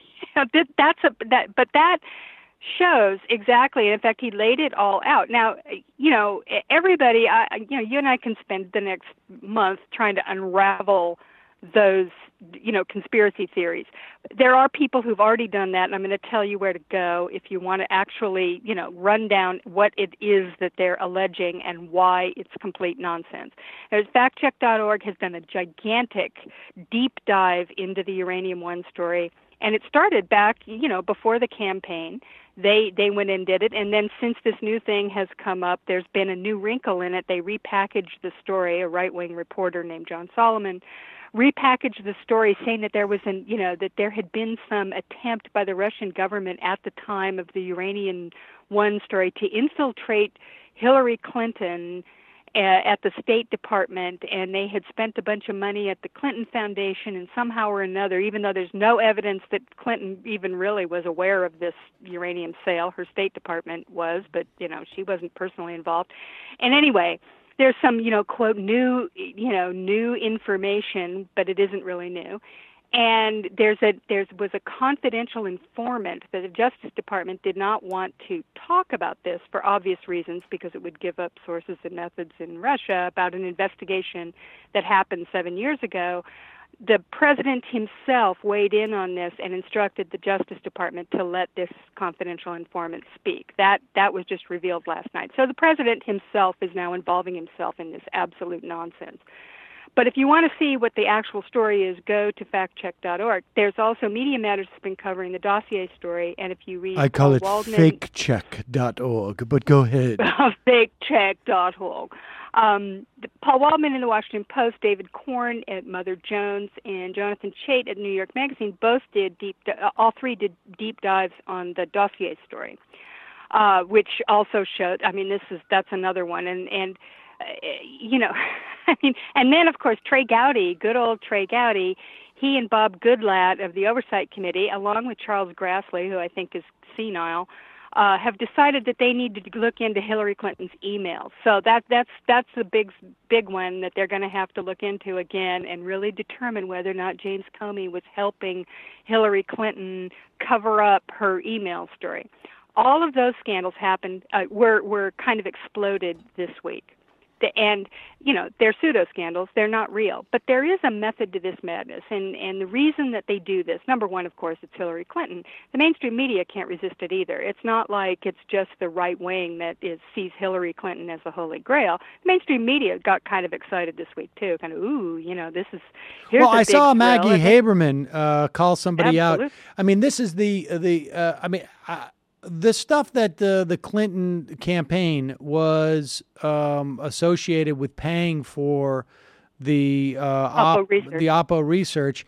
[SPEAKER 8] But that shows exactly. In fact, he laid it all out. Now, everybody. You and I can spend the next month trying to unravel those, conspiracy theories. There are people who've already done that, and I'm going to tell you where to go if you want to actually, run down what it is that they're alleging and why it's complete nonsense. There's factcheck.org has done a gigantic deep dive into the Uranium One story, and it started back, before the campaign. They went and did it, and then since this new thing has come up, there's been a new wrinkle in it. They repackaged the story. A right-wing reporter named John Solomon repackaged the story, saying that there was that there had been some attempt by the Russian government at the time of the Uranium One story to infiltrate Hillary Clinton at the State Department, and they had spent a bunch of money at the Clinton Foundation, and somehow or another, even though there's no evidence that Clinton even really was aware of this uranium sale, her State Department was, but she wasn't personally involved. And anyway, there's some quote new information, but it isn't really new. And there was a confidential informant that the Justice Department did not want to talk about this for obvious reasons, because it would give up sources and methods in Russia about an investigation that happened 7 years ago. The president himself weighed in on this and instructed the Justice Department to let this confidential informant speak. That was just revealed last night. So the president himself is now involving himself in this absolute nonsense. But if you want to see what the actual story is, go to factcheck.org. There's also Media Matters has been covering the dossier story, and if you read
[SPEAKER 2] I call it
[SPEAKER 8] Waldman,
[SPEAKER 2] fakecheck.org, but go ahead.
[SPEAKER 8] fakecheck.org. Paul Waldman in the Washington Post, David Korn at Mother Jones, and Jonathan Chait at New York Magazine both did all three did deep dives on the dossier story, which also showed. That's another one, and and then, of course, Trey Gowdy, good old Trey Gowdy, he and Bob Goodlatte of the Oversight Committee, along with Charles Grassley, who I think is senile, have decided that they need to look into Hillary Clinton's emails. So that's the big one that they're going to have to look into again and really determine whether or not James Comey was helping Hillary Clinton cover up her email story. All of those scandals happened, were kind of exploded this week. And, they're pseudo-scandals. They're not real. But there is a method to this madness. And the reason that they do this, number one, of course, it's Hillary Clinton. The mainstream media can't resist it either. It's not like it's just the right wing that sees Hillary Clinton as the holy grail. The mainstream media got kind of excited this week, too. Kind of, this is... Well,
[SPEAKER 2] I saw Maggie Haberman call somebody out. This is the stuff that the Clinton campaign was associated with paying for the Oppo research.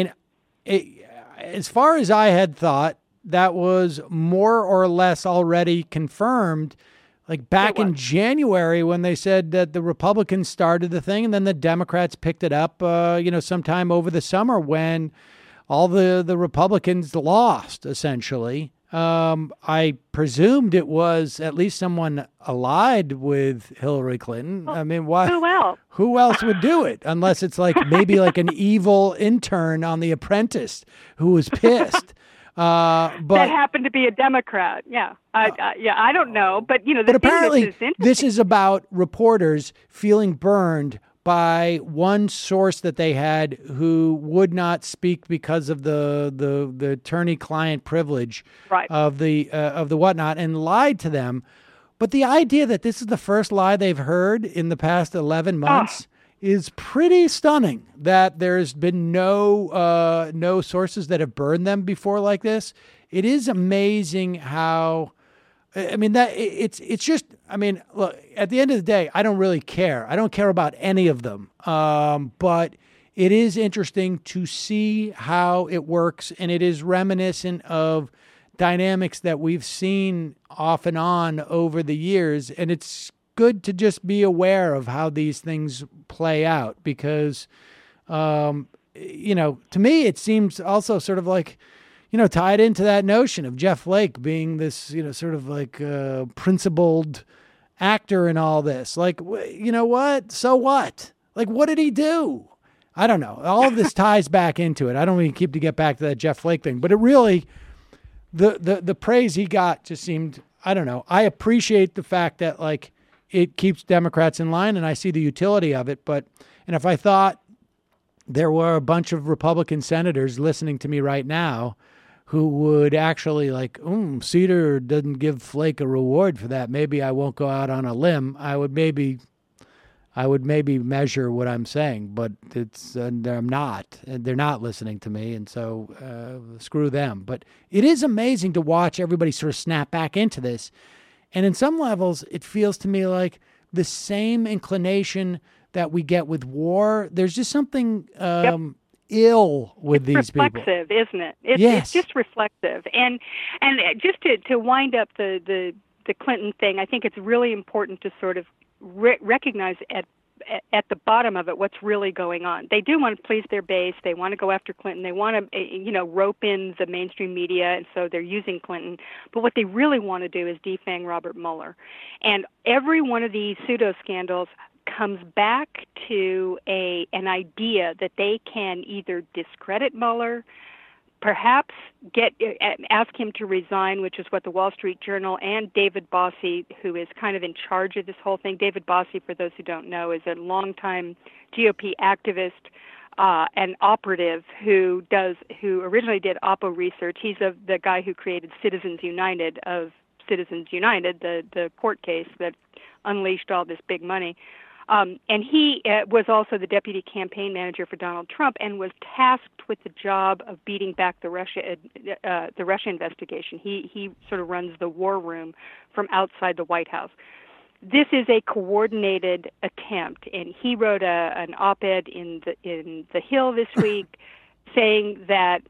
[SPEAKER 2] As far as I had thought, that was more or less already confirmed, like back in January when they said that the Republicans started the thing, and then the Democrats picked it up, sometime over the summer when all the Republicans lost, essentially. I presumed it was at least someone allied with Hillary Clinton. Who else would do it? Unless it's maybe an evil intern on The Apprentice who was pissed. But
[SPEAKER 8] that happened to be a Democrat. Yeah. I don't know. But,
[SPEAKER 2] but apparently this is about reporters feeling burned by one source that they had who would not speak because of the attorney-client privilege of the whatnot, and lied to them. But the idea that this is the first lie they've heard in the past 11 months is pretty stunning. That there's been no sources that have burned them before like this. It is amazing how. It's just, look, at the end of the day, I don't really care. I don't care about any of them. But it is interesting to see how it works, and it is reminiscent of dynamics that we've seen off and on over the years. And it's good to just be aware of how these things play out because, to me, it seems also sort of like, tied into that notion of Jeff Flake being this, sort of principled actor in all this. What? So what? What did he do? I don't know. All of this ties back into it. I don't even keep to get back to that Jeff Flake thing, but it really, the praise he got just seemed, I don't know. I appreciate the fact that it keeps Democrats in line, and I see the utility of it. And if I thought there were a bunch of Republican senators listening to me right now who would actually Cedar doesn't give Flake a reward for that, maybe I won't go out on a limb. I would maybe measure what I'm saying, but I'm not. They're not listening to me, and so screw them. But it is amazing to watch everybody sort of snap back into this. And in some levels, it feels to me like the same inclination that we get with war. There's just something ill with these people.
[SPEAKER 8] It's reflexive, isn't it? It's just reflexive. And just to wind up the Clinton thing, I think it's really important to sort of recognize at the bottom of it what's really going on. They do want to please their base. They want to go after Clinton. They want to, rope in the mainstream media, and so they're using Clinton. But what they really want to do is defang Robert Mueller. And every one of these pseudo-scandals comes back to an idea that they can either discredit Mueller, perhaps ask him to resign, which is what the Wall Street Journal and David Bossie, who is kind of in charge of this whole thing. David Bossie, for those who don't know, is a longtime GOP activist and operative who originally did Oppo research. He's the guy who created Citizens United, the court case that unleashed all this big money. And he was also the deputy campaign manager for Donald Trump and was tasked with the job of beating back the Russia investigation. He sort of runs the war room from outside the White House. This is a coordinated attempt, and he wrote an op-ed in the Hill this week saying that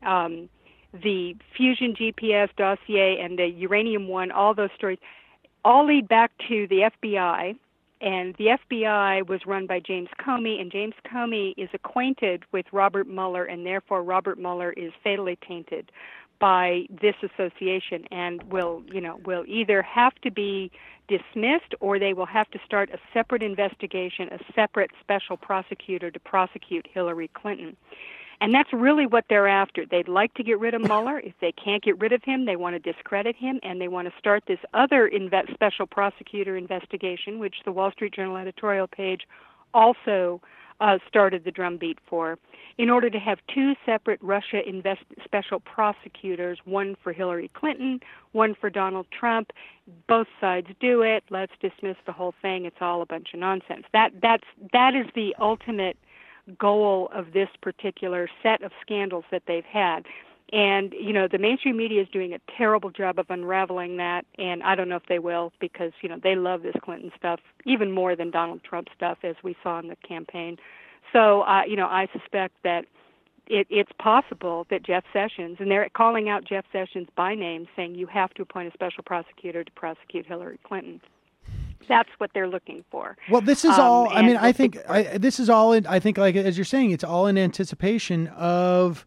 [SPEAKER 8] the Fusion GPS dossier and the Uranium One, all those stories, all lead back to the FBI. And the FBI was run by James Comey, and James Comey is acquainted with Robert Mueller, and therefore Robert Mueller is fatally tainted by this association and will either have to be dismissed or they will have to start a separate investigation, a separate special prosecutor to prosecute Hillary Clinton. And that's really what they're after. They'd like to get rid of Mueller. If they can't get rid of him, they want to discredit him, and they want to start this other special prosecutor investigation, which the Wall Street Journal editorial page also started the drumbeat for, in order to have two separate Russia special prosecutors, one for Hillary Clinton, one for Donald Trump. Both sides do it. Let's dismiss the whole thing. It's all a bunch of nonsense. That is the ultimate goal of this particular set of scandals that they've had. And, the mainstream media is doing a terrible job of unraveling that, and I don't know if they will because, they love this Clinton stuff even more than Donald Trump stuff, as we saw in the campaign. So, I suspect that it's possible that Jeff Sessions, and they're calling out Jeff Sessions by name, saying you have to appoint a special prosecutor to prosecute Hillary Clinton. That's what they're looking for.
[SPEAKER 2] Well, this is all. I mean, I think this is all. I think, like as you're saying, it's all in anticipation of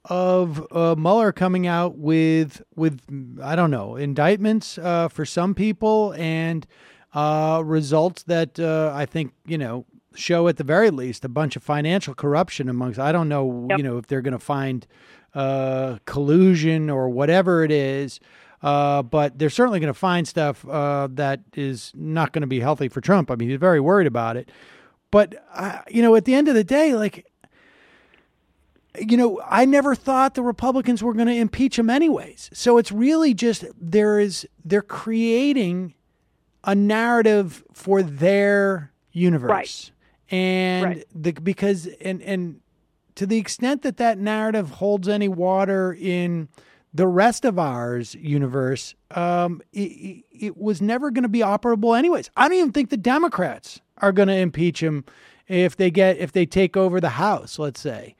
[SPEAKER 2] Mueller coming out with I don't know, indictments for some people and results that I think show at the very least a bunch of financial corruption amongst. I don't know, if they're going to find collusion or whatever it is. But they're certainly going to find stuff that is not going to be healthy for Trump. I mean, he's very worried about it. But, at the end of the day, I never thought the Republicans were going to impeach him anyways. So it's really just they're creating a narrative for their universe.
[SPEAKER 8] Right.
[SPEAKER 2] And because to the extent that narrative holds any water in the rest of ours universe, it was never going to be operable anyways. I don't even think the Democrats are going to impeach him if they take over the House, let's say.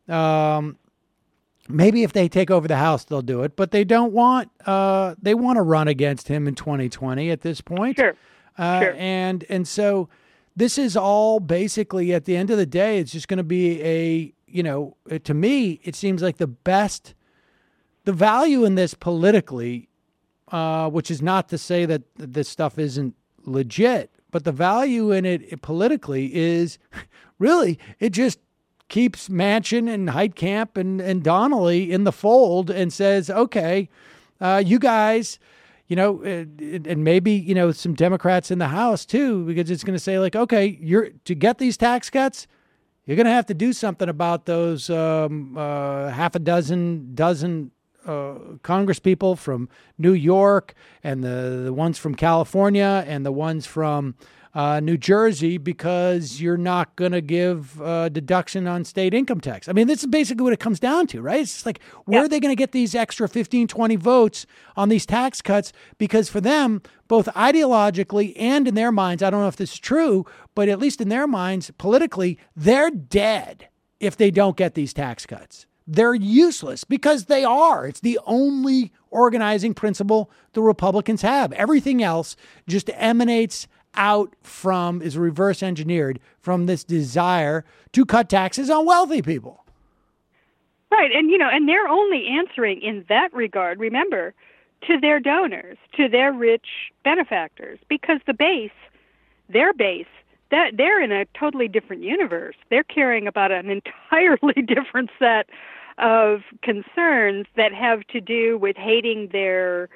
[SPEAKER 2] Maybe if they take over the House, they'll do it, but they don't want, they want to run against him in 2020 at this point.
[SPEAKER 8] Sure. Sure.
[SPEAKER 2] And so this is all basically, at the end of the day, it's just going to be to me, it seems like the value in this politically, which is not to say that this stuff isn't legit, but the value in it politically is really, it just keeps Manchin and Heitkamp and Donnelly in the fold and says, okay, you guys, and maybe, some Democrats in the House too, because it's going to say okay, to get these tax cuts, you're going to have to do something about those half a dozen Congress people from New York and the ones from California and the ones from New Jersey because you're not going to give deduction on state income tax. I mean, this is basically what it comes down to, right? It's just like, where are they going to get these extra 15, 20 votes on these tax cuts? Because for them, both ideologically and in their minds, I don't know if this is true, but at least in their minds, politically, they're dead if they don't get these tax cuts. They're useless because they are. It's the only organizing principle the Republicans have. Everything else just emanates out from, is reverse engineered from this desire to cut taxes on wealthy people.
[SPEAKER 8] Right. And, and they're only answering in that regard, remember, to their donors, to their rich benefactors, because their base, that they're in a totally different universe. They're caring about an entirely different set of concerns that have to do with hating their,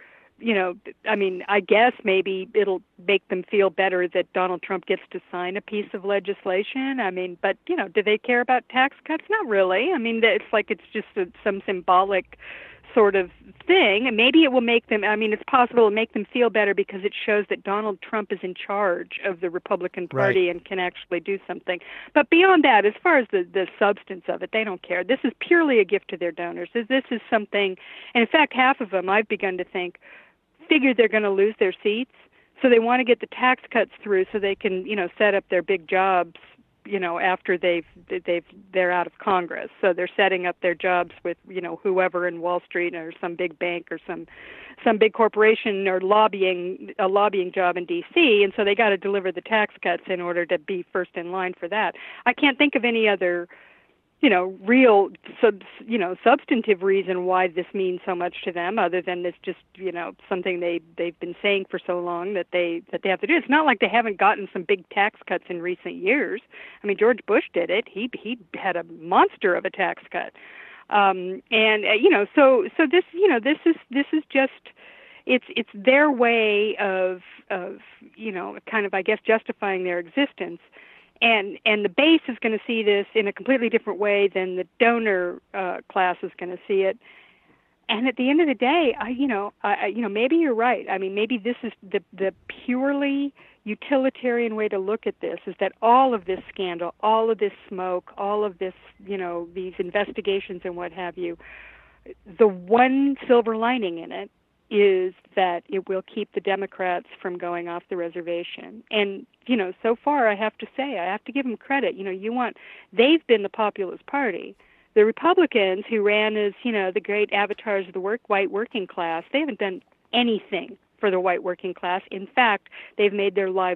[SPEAKER 8] I guess maybe it'll make them feel better that Donald Trump gets to sign a piece of legislation. But, do they care about tax cuts? Not really. It's like it's just some symbolic sort of thing. And maybe it will make them, it's possible to make them feel better because it shows that Donald Trump is in charge of the Republican Party and can actually do something. But beyond that, as far as the substance of it, they don't care. This is purely a gift to their donors. This is something, and in fact, half of them, I've begun to think, figure they're going to lose their seats. So they want to get the tax cuts through so they can, set up their big jobs, after they're out of Congress. So they're setting up their jobs with, whoever in Wall Street or some big bank or some big corporation, or a lobbying job in D.C. And so they got to deliver the tax cuts in order to be first in line for that. I can't think of any other, real substantive reason why this means so much to them, other than it's just, something they've been saying for so long that they have to do. It's not like they haven't gotten some big tax cuts in recent years. George Bush did it. He had a monster of a tax cut. So this is just, it's their way of kind of, I guess, justifying their existence. And the base is going to see this in a completely different way than the donor class is going to see it. And at the end of the day, maybe you're right. Maybe this is the purely utilitarian way to look at this, is that all of this scandal, all of this smoke, all of this, these investigations and what have you, the one silver lining in it is that it will keep the Democrats from going off the reservation. And, so far I have to say, I have to give them credit. They've been the populist party. The Republicans, who ran as, the great avatars of the white working class, they haven't done anything for the white working class. In fact, they've made their lives,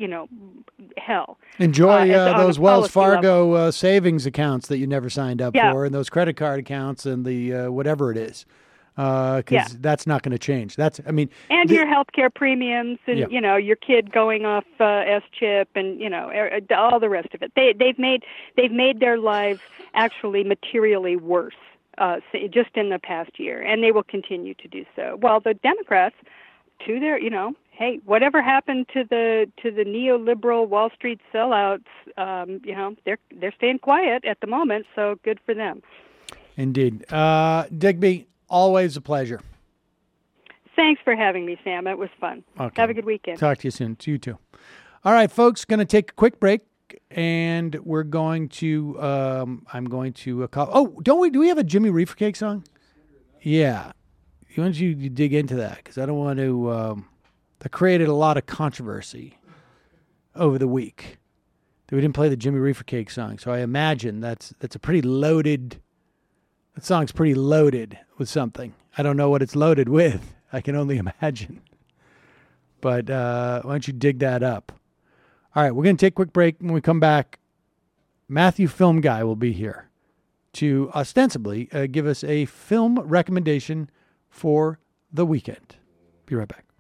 [SPEAKER 8] hell.
[SPEAKER 2] Enjoy those Wells Fargo savings accounts that you never signed up for, and those credit card accounts and the whatever it is. Because that's not going to change. And
[SPEAKER 8] your health care premiums, and your kid going off S-chip, and all the rest of it. They've made their lives actually materially worse just in the past year, and they will continue to do so. While the Democrats, to their hey, whatever happened to the neoliberal Wall Street sellouts, they're staying quiet at the moment. So good for them.
[SPEAKER 2] Indeed, Digby. Always a pleasure.
[SPEAKER 8] Thanks for having me, Sam. It was fun.
[SPEAKER 2] Okay.
[SPEAKER 8] Have a good weekend.
[SPEAKER 2] Talk to you soon. You too. All right, folks, going to take a quick break, and we're going to, I'm going to call. Do we have a Jimmy Reefer Cake song? Yeah. Why don't you dig into that? Because I don't want to, that created a lot of controversy over the week. That we didn't play the Jimmy Reefer Cake song. So I imagine that's a pretty loaded. That song's pretty loaded with something. I don't know what it's loaded with. I can only imagine. But why don't you dig that up? All right, we're going to take a quick break. When we come back, Matthew Film Guy will be here to ostensibly give us a film recommendation for the weekend. Be right back.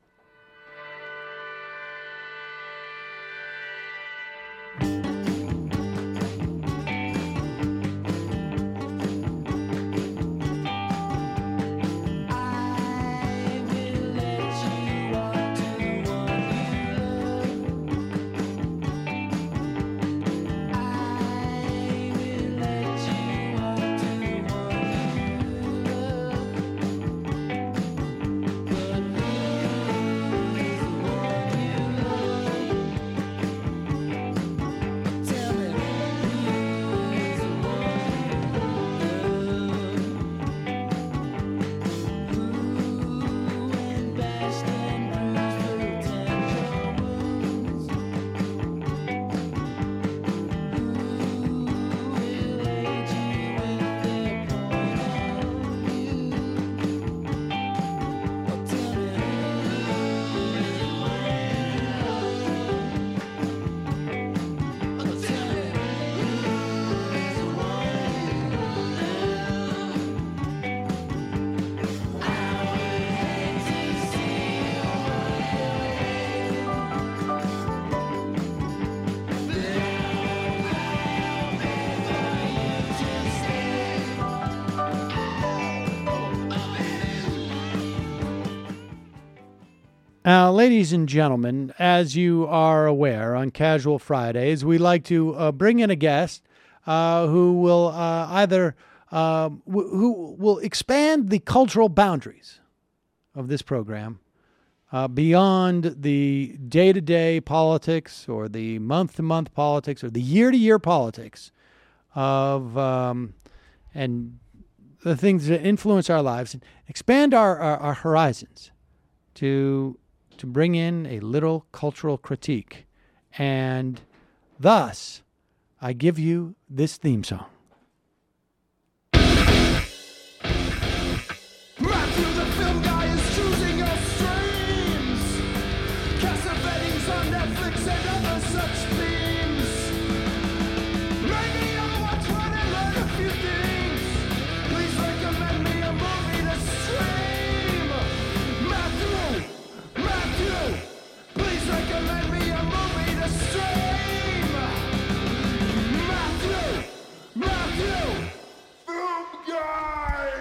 [SPEAKER 2] Ladies and gentlemen, as you are aware, on Casual Fridays, we like to bring in a guest who will who will expand the cultural boundaries of this program beyond the day-to-day politics or the month-to-month politics or the year-to-year politics of and the things that influence our lives, and expand our horizons to bring in a little cultural critique. And thus, I give you this theme song.
[SPEAKER 11] Matthew, the film guy, is choosing your streams. Cassavetes on Netflix and other such themes. Maybe I'll watch one and learn a few things. Please recommend me a movie to stream. Matthew, please recommend me a movie to stream. Matthew, film guy.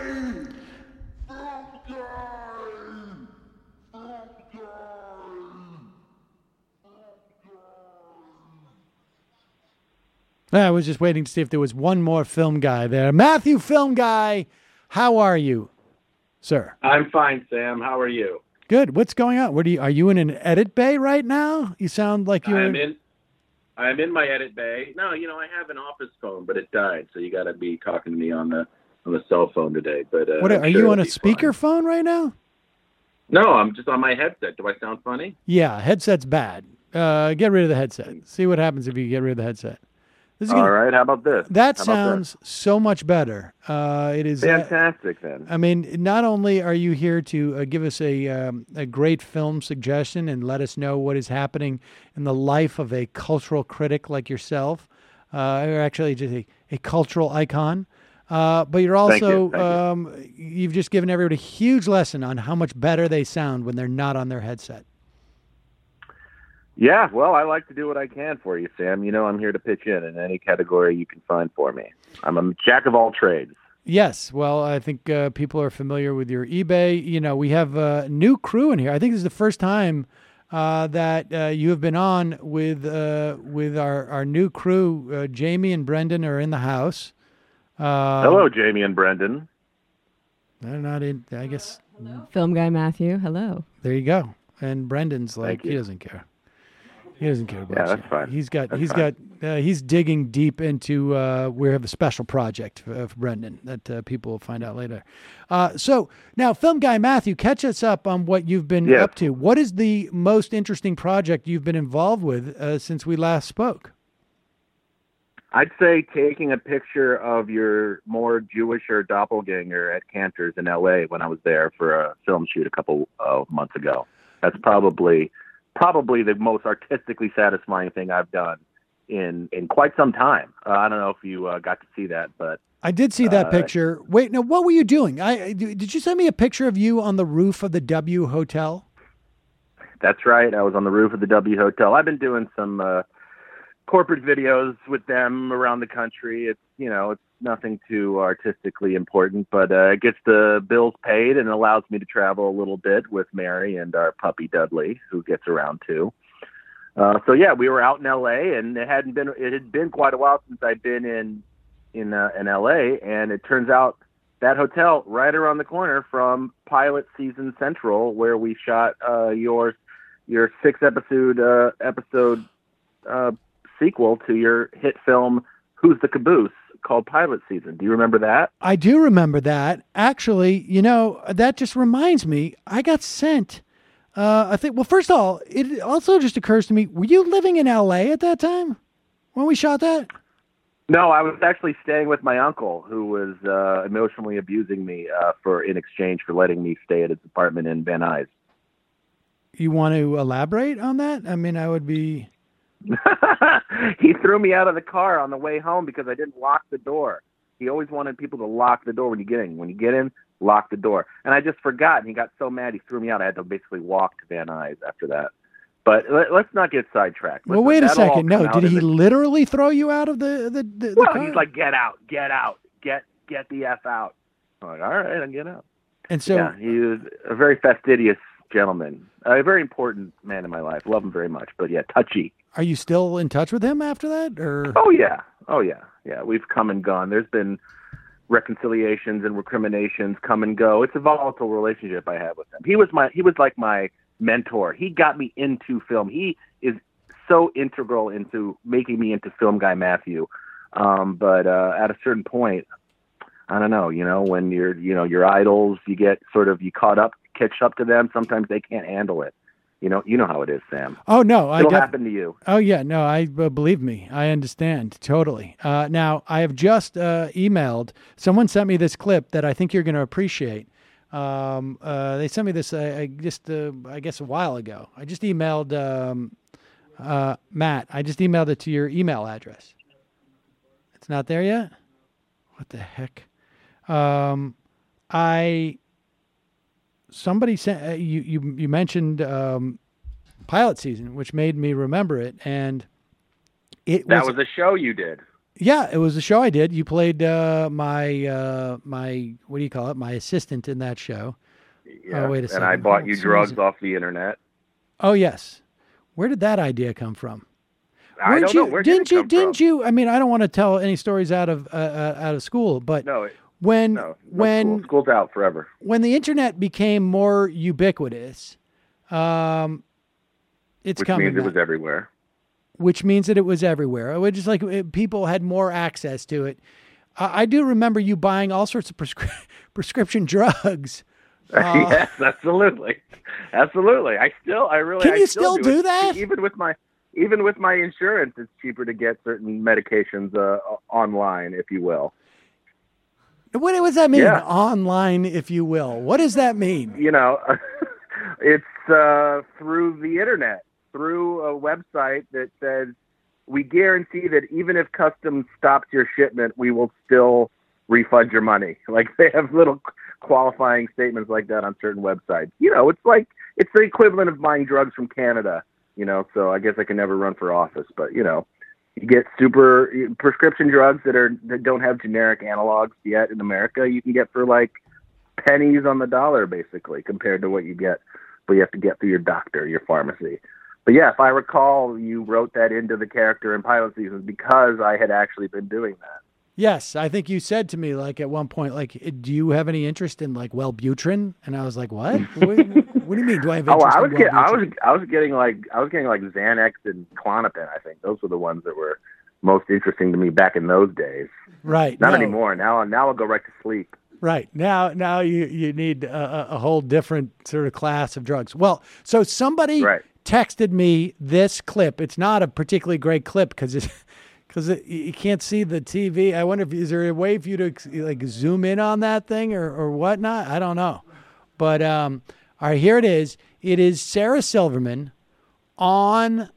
[SPEAKER 2] I was just waiting to see if there was one more film guy there. Matthew, film guy, how are you, sir?
[SPEAKER 12] I'm fine, Sam. How are you?
[SPEAKER 2] Good. What's going on? Are you in an edit bay right now? You sound like you're.
[SPEAKER 12] I'm in my edit bay. No, I have an office phone, but it died, so you got to be talking to me on the cell phone today. But
[SPEAKER 2] what are you on a speaker phone right now?
[SPEAKER 12] No, I'm just on my headset. Do I sound funny?
[SPEAKER 2] Yeah, headset's bad. Get rid of the headset. See what happens if you get rid of the headset.
[SPEAKER 12] All right. How about this?
[SPEAKER 2] That sounds so much better. It is
[SPEAKER 12] fantastic. Then
[SPEAKER 2] I mean, not only are you here to give us a great film suggestion and let us know what is happening in the life of a cultural critic like yourself, or actually just a cultural icon, but you're also Thank you. You've just given everybody a huge lesson on how much better they sound when they're not on their headset.
[SPEAKER 12] Yeah, well, I like to do what I can for you, Sam. I'm here to pitch in any category you can find for me. I'm a jack of all trades.
[SPEAKER 2] Yes, well, I think people are familiar with your eBay. We have a new crew in here. I think this is the first time that you have been on with our new crew. Jamie and Brendan are in the house.
[SPEAKER 12] Hello, Jamie and Brendan.
[SPEAKER 2] They're not in, I guess.
[SPEAKER 4] Hello. Film guy Matthew, hello.
[SPEAKER 2] There you go. And Brendan's like, he doesn't care. He doesn't care about
[SPEAKER 12] that's fine.
[SPEAKER 2] He's digging deep into, we have a special project for Brendan that people will find out later. So now, film guy Matthew, catch us up on what you've been up to. What is the most interesting project you've been involved with since we last spoke?
[SPEAKER 12] I'd say taking a picture of your more Jewisher doppelganger at Cantor's in L.A. when I was there for a film shoot a couple of months ago. That's probably the most artistically satisfying thing I've done in quite some time. I don't know if you got to see that, but
[SPEAKER 2] I did see that picture. Wait, now what were you doing? Did you send me a picture of you on the roof of the W Hotel?
[SPEAKER 12] That's right. I was on the roof of the W Hotel. I've been doing some corporate videos with them around the country. It's nothing too artistically important, but it gets the bills paid and allows me to travel a little bit with Mary and our puppy Dudley, who gets around too. So yeah, we were out in LA, and it had been quite a while since I'd been in LA, and it turns out that hotel right around the corner from Pilot Season Central, where we shot your 6-episode sequel to your hit film Who's the Caboose, called Pilot Season. Do you remember that?
[SPEAKER 2] I do remember that. Actually, that just reminds me, I got sent, first of all, it also just occurs to me, were you living in LA at that time when we shot that?
[SPEAKER 12] No, I was actually staying with my uncle, who was emotionally abusing me in exchange for letting me stay at his apartment in Van Nuys.
[SPEAKER 2] You want to elaborate on that? I mean, I would be...
[SPEAKER 12] He threw me out of the car on the way home because I didn't lock the door. He always wanted people to lock the door when you get in. When you get in, lock the door. And I just forgot, and he got so mad he threw me out. I had to basically walk to Van Nuys after that. But let's not get sidetracked.
[SPEAKER 2] Well, wait a second. No, did he literally throw you out of the car?
[SPEAKER 12] He's like, get out, get the F out. I'm like, all right, I'll get out.
[SPEAKER 2] And so,
[SPEAKER 12] yeah, he was a very fastidious gentleman, a very important man in my life. Love him very much, but yeah, touchy.
[SPEAKER 2] Are you still in touch with him after that, or?
[SPEAKER 12] Oh yeah. We've come and gone. There's been reconciliations and recriminations come and go. It's a volatile relationship I have with him. He was like my mentor. He got me into film. He is so integral into making me into Film Guy Matthew. But at a certain point, I don't know, when your idols, you get catch up to them. Sometimes they can't handle it. You know how it is, Sam.
[SPEAKER 2] Oh no,
[SPEAKER 12] it'll happen to you.
[SPEAKER 2] Oh yeah, no, I believe me, I understand totally. Now I have just emailed. Someone sent me this clip that I think you're going to appreciate. They sent me this I guess a while ago. I just emailed Matt. I just emailed it to your email address. It's not there yet. What the heck? Somebody sent you mentioned Pilot Season, which made me remember it, and
[SPEAKER 12] that was a show you did.
[SPEAKER 2] Yeah, it was a show I did. You played my what do you call it? My assistant in that show.
[SPEAKER 12] Yeah,
[SPEAKER 2] wait a second.
[SPEAKER 12] And I bought you drugs off the internet.
[SPEAKER 2] Oh yes, where did that idea come from?
[SPEAKER 12] I don't know. Where did it come from?
[SPEAKER 2] Didn't you? I mean, I don't want to tell any stories out of school, but when
[SPEAKER 12] school's out forever.
[SPEAKER 2] When the internet became more ubiquitous, it's
[SPEAKER 12] which
[SPEAKER 2] coming.
[SPEAKER 12] Means it was everywhere.
[SPEAKER 2] Which means that it was everywhere. It was just like people had more access to it. I do remember you buying all sorts of prescription drugs.
[SPEAKER 12] Yes, absolutely. Can
[SPEAKER 2] you still do that?
[SPEAKER 12] Even with my insurance, it's cheaper to get certain medications online, if you will.
[SPEAKER 2] What does that mean?
[SPEAKER 12] Yeah.
[SPEAKER 2] Online, if you will. What does that mean?
[SPEAKER 12] It's through the internet, through a website that says we guarantee that even if customs stops your shipment, we will still refund your money. Like they have little qualifying statements like that on certain websites. It's the equivalent of buying drugs from Canada. So I guess I can never run for office, but you get super prescription drugs that don't have generic analogs yet in America. You can get for like pennies on the dollar, basically, compared to what you get, but you have to get through your doctor, your pharmacy. But yeah, if I recall, you wrote that into the character in Pilot Season because I had actually been doing that.
[SPEAKER 2] Yes, I think you said to me like at one point, like, do you have any interest in like Wellbutrin? And I was like, what? What do you mean? Do I have interest in Wellbutrin?
[SPEAKER 12] I was getting like Xanax and Klonopin. I think those were the ones that were most interesting to me back in those days.
[SPEAKER 2] Right.
[SPEAKER 12] Not anymore. Now I'll go right to sleep.
[SPEAKER 2] Right. Now you need a whole different sort of class of drugs. Well, so somebody texted me this clip. It's not a particularly great clip because you can't see the TV. I wonder is there a way for you to like zoom in on that thing or whatnot? I don't know. But all right, here it is. It is Sarah Silverman on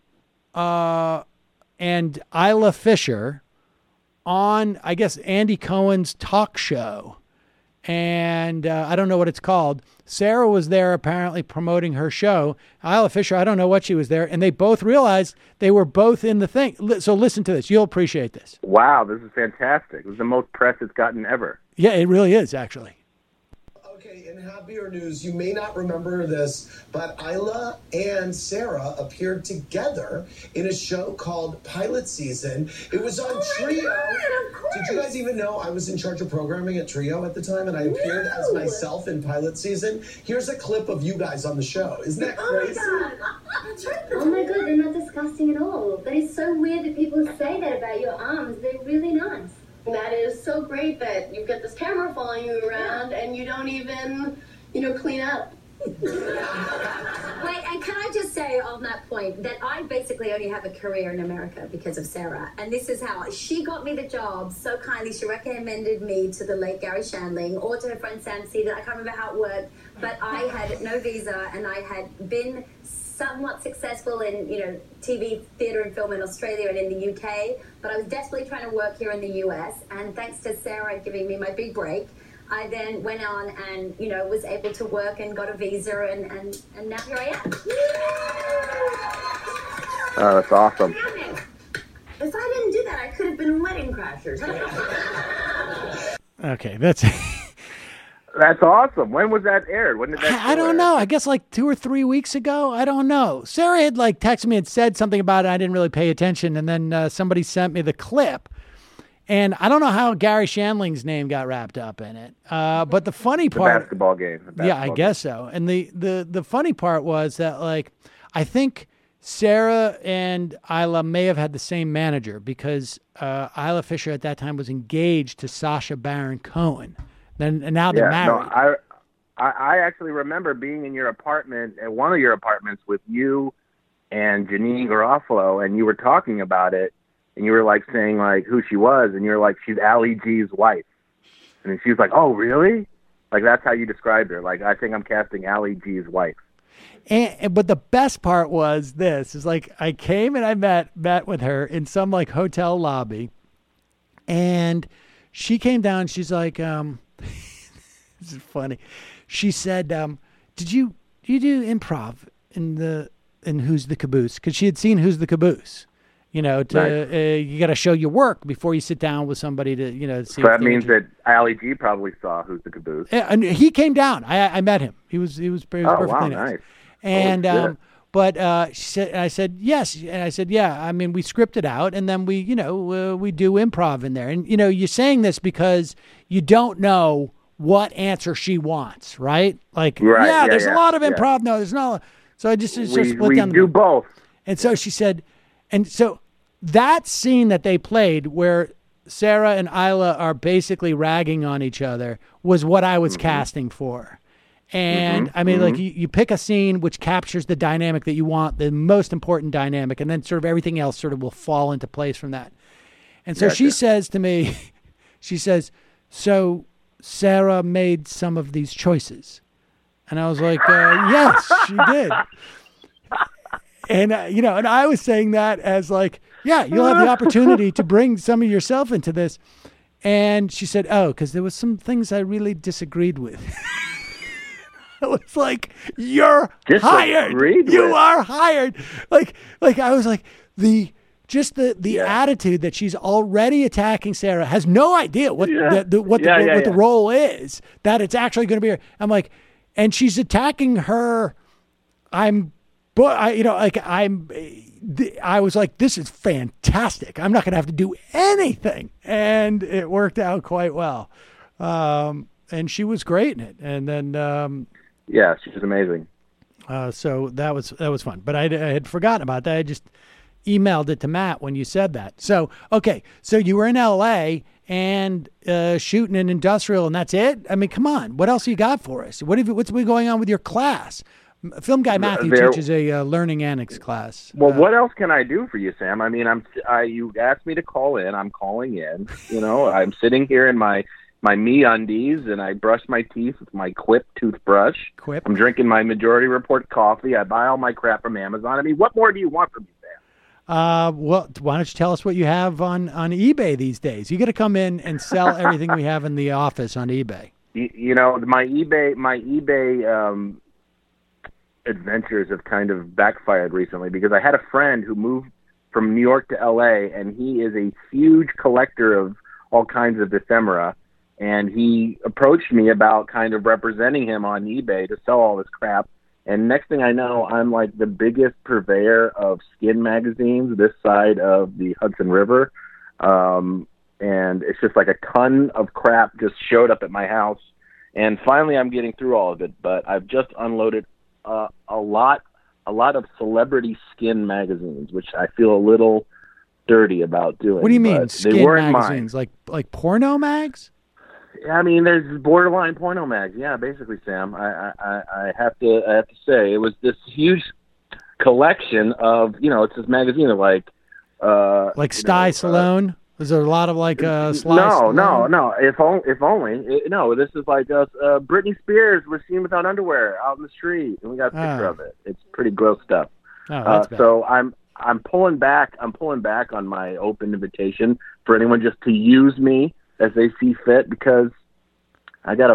[SPEAKER 2] and Isla Fisher on, I guess, Andy Cohen's talk show. And I don't know what it's called. Sarah was there apparently promoting her show. Isla Fisher, I don't know what she was there. And they both realized they were both in the thing. So listen to this. You'll appreciate this.
[SPEAKER 12] Wow, this is fantastic. This is the most press it's gotten ever.
[SPEAKER 2] Yeah, it really is, actually.
[SPEAKER 13] Okay, in happier news, you may not remember this, but Isla and Sarah appeared together in a show called Pilot Season. It was on Trio. Did you guys even know I was in charge of programming at Trio at the time, and I appeared as myself in Pilot Season? Here's a clip of you guys on the show. Isn't that crazy?
[SPEAKER 14] Oh my god, they're not disgusting at all. But it's so weird that people say that about your arms. They're really nice.
[SPEAKER 15] That is so great that you've got this camera following you around and you don't even, clean up.
[SPEAKER 14] Wait, and can I just say on that point that I basically only have a career in America because of Sarah. And this is how she got me the job so kindly. She recommended me to the late Gary Shandling or to her friend Sam Cedar. I can't remember how it worked, but I had no visa and I had been somewhat successful in, TV, theatre and film in Australia and in the UK, but I was desperately trying to work here in the US, and thanks to Sarah giving me my big break, I then went on and, was able to work and got a visa, and now here I am.
[SPEAKER 12] Oh, that's awesome.
[SPEAKER 15] If I didn't do that, I could have been Wedding Crashers.
[SPEAKER 2] Okay, that's...
[SPEAKER 12] That's awesome. When was that aired? When did that?
[SPEAKER 2] I don't know. I guess like 2 or 3 weeks ago. I don't know. Sarah had like texted me and said something about it. I didn't really pay attention, and then somebody sent me the clip. And I don't know how Gary Shandling's name got wrapped up in it. But the funny part,
[SPEAKER 12] the basketball game.
[SPEAKER 2] I guess so. And the funny part was that, like, I think Sarah and Isla may have had the same manager, because Isla Fisher at that time was engaged to Sacha Baron Cohen. And now they're married.
[SPEAKER 12] No, I actually remember being in your apartment, at one of your apartments, with you and Janine Garofalo, and you were talking about it. And you were like saying like who she was, and you were like, she's Ali G's wife. And she was like, oh, really? Like, that's how you described her. Like, I think I'm casting Ali G's wife.
[SPEAKER 2] But the best part was this, is like, I came and I met with her in some like hotel lobby, and she came down. She's like, this is funny. She said, did you do improv in Who's the Caboose? Because she had seen Who's the Caboose. You know, you got to show your work before you sit down with somebody to, you know. See
[SPEAKER 12] so that means that Ali G probably saw Who's the Caboose.
[SPEAKER 2] Yeah, and he came down. I met him. He was perfectly
[SPEAKER 12] wow,
[SPEAKER 2] nice.
[SPEAKER 12] Nice.
[SPEAKER 2] And but she said, and I said yes, and I said yeah. I mean, we script it out, and then we do improv in there. And you know, you're saying this because you don't know what answer she wants, right? Like, there's a lot of improv. Yeah. No, there's not. So I just split down.
[SPEAKER 12] We do both.
[SPEAKER 2] And so she said. And so that scene that they played where Sarah and Isla are basically ragging on each other was what I was casting for. And I mean, like you pick a scene which captures the dynamic that you want, the most important dynamic, and then sort of everything else sort of will fall into place from that. And so she says to me, she says, so Sarah made some of these choices. And I was like, yes, she did. And, and I was saying that as like, yeah, you'll have the opportunity to bring some of yourself into this. And she said, oh, because there was some things I really disagreed with. I was like, you're hired. You are hired. Like I was like, the attitude that she's already attacking Sarah, has no idea what the role is, that it's actually going to be her. I'm like, and she's attacking her. I was like, this is fantastic. I'm not going to have to do anything. And it worked out quite well. And she was great in it. And then,
[SPEAKER 12] yeah, she was amazing.
[SPEAKER 2] So that was fun, but I had forgotten about that. I just emailed it to Matt when you said that. So, okay. So you were in LA and, shooting an industrial, and that's it. I mean, come on, what else you got for us? What's been going on with your class? Film Guy Matthew teaches a learning annex class.
[SPEAKER 12] Well, what else can I do for you, Sam? I mean, you asked me to call in. I'm calling in. You know, I'm sitting here in my MeUndies, and I brush my teeth with my Quip toothbrush.
[SPEAKER 2] Quip.
[SPEAKER 12] I'm drinking my Majority Report coffee. I buy all my crap from Amazon. I mean, what more do you want from me, Sam?
[SPEAKER 2] Well, why don't you tell us what you have on eBay these days? You got to come in and sell everything we have in the office on eBay.
[SPEAKER 12] You know, my eBay adventures have kind of backfired recently, because I had a friend who moved from New York to LA, and he is a huge collector of all kinds of ephemera, and he approached me about kind of representing him on eBay to sell all this crap. And next thing I know, I'm like the biggest purveyor of skin magazines this side of the Hudson River. And it's just like a ton of crap just showed up at my house. And finally I'm getting through all of it, but I've just unloaded a lot of celebrity skin magazines, which I feel a little dirty about doing.
[SPEAKER 2] What do you mean, skin magazines? Mine. Like porno mags?
[SPEAKER 12] I mean, there's borderline porno mags. Yeah, basically, Sam. I have to say, it was this huge collection of, it's this magazine of like
[SPEAKER 2] Sty Salone. Is there a lot of like
[SPEAKER 12] No. If only. No, this is like Britney Spears was seen without underwear out in the street, and we got a picture of it. It's pretty gross stuff. So I'm pulling back. I'm pulling back on my open invitation for anyone just to use me as they see fit, because I got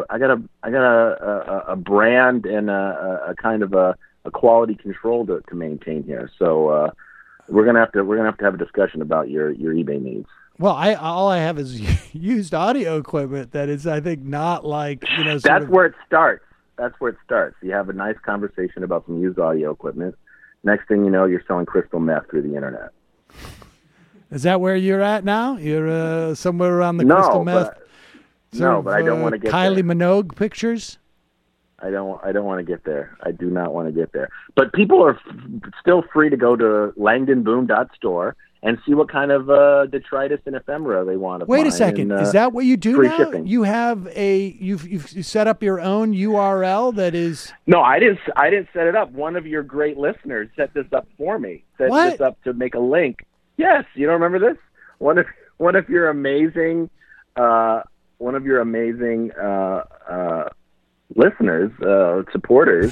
[SPEAKER 12] a brand and a kind of a quality control to maintain here. So we're gonna have to have a discussion about your eBay needs.
[SPEAKER 2] Well, all I have is used audio equipment that is, I think, not like,
[SPEAKER 12] That's where it starts. You have a nice conversation about some used audio equipment. Next thing you know, you're selling crystal meth through the internet.
[SPEAKER 2] Is that where you're at now? You're somewhere around the crystal meth?
[SPEAKER 12] But I don't want to get
[SPEAKER 2] Kylie
[SPEAKER 12] there.
[SPEAKER 2] Minogue pictures?
[SPEAKER 12] I don't want to get there. I do not want to get there. But people are still free to go to langdonboom.store and see what kind of detritus and ephemera they want to
[SPEAKER 2] Wait
[SPEAKER 12] find.
[SPEAKER 2] a second.
[SPEAKER 12] And,
[SPEAKER 2] is that what you do
[SPEAKER 12] free
[SPEAKER 2] now?
[SPEAKER 12] shipping.
[SPEAKER 2] You have you've set up your own URL that is...
[SPEAKER 12] No, I didn't set it up. One of your great listeners set this up for me. Set this up to make a link. Yes, you don't remember this? One of your amazing listeners, supporters,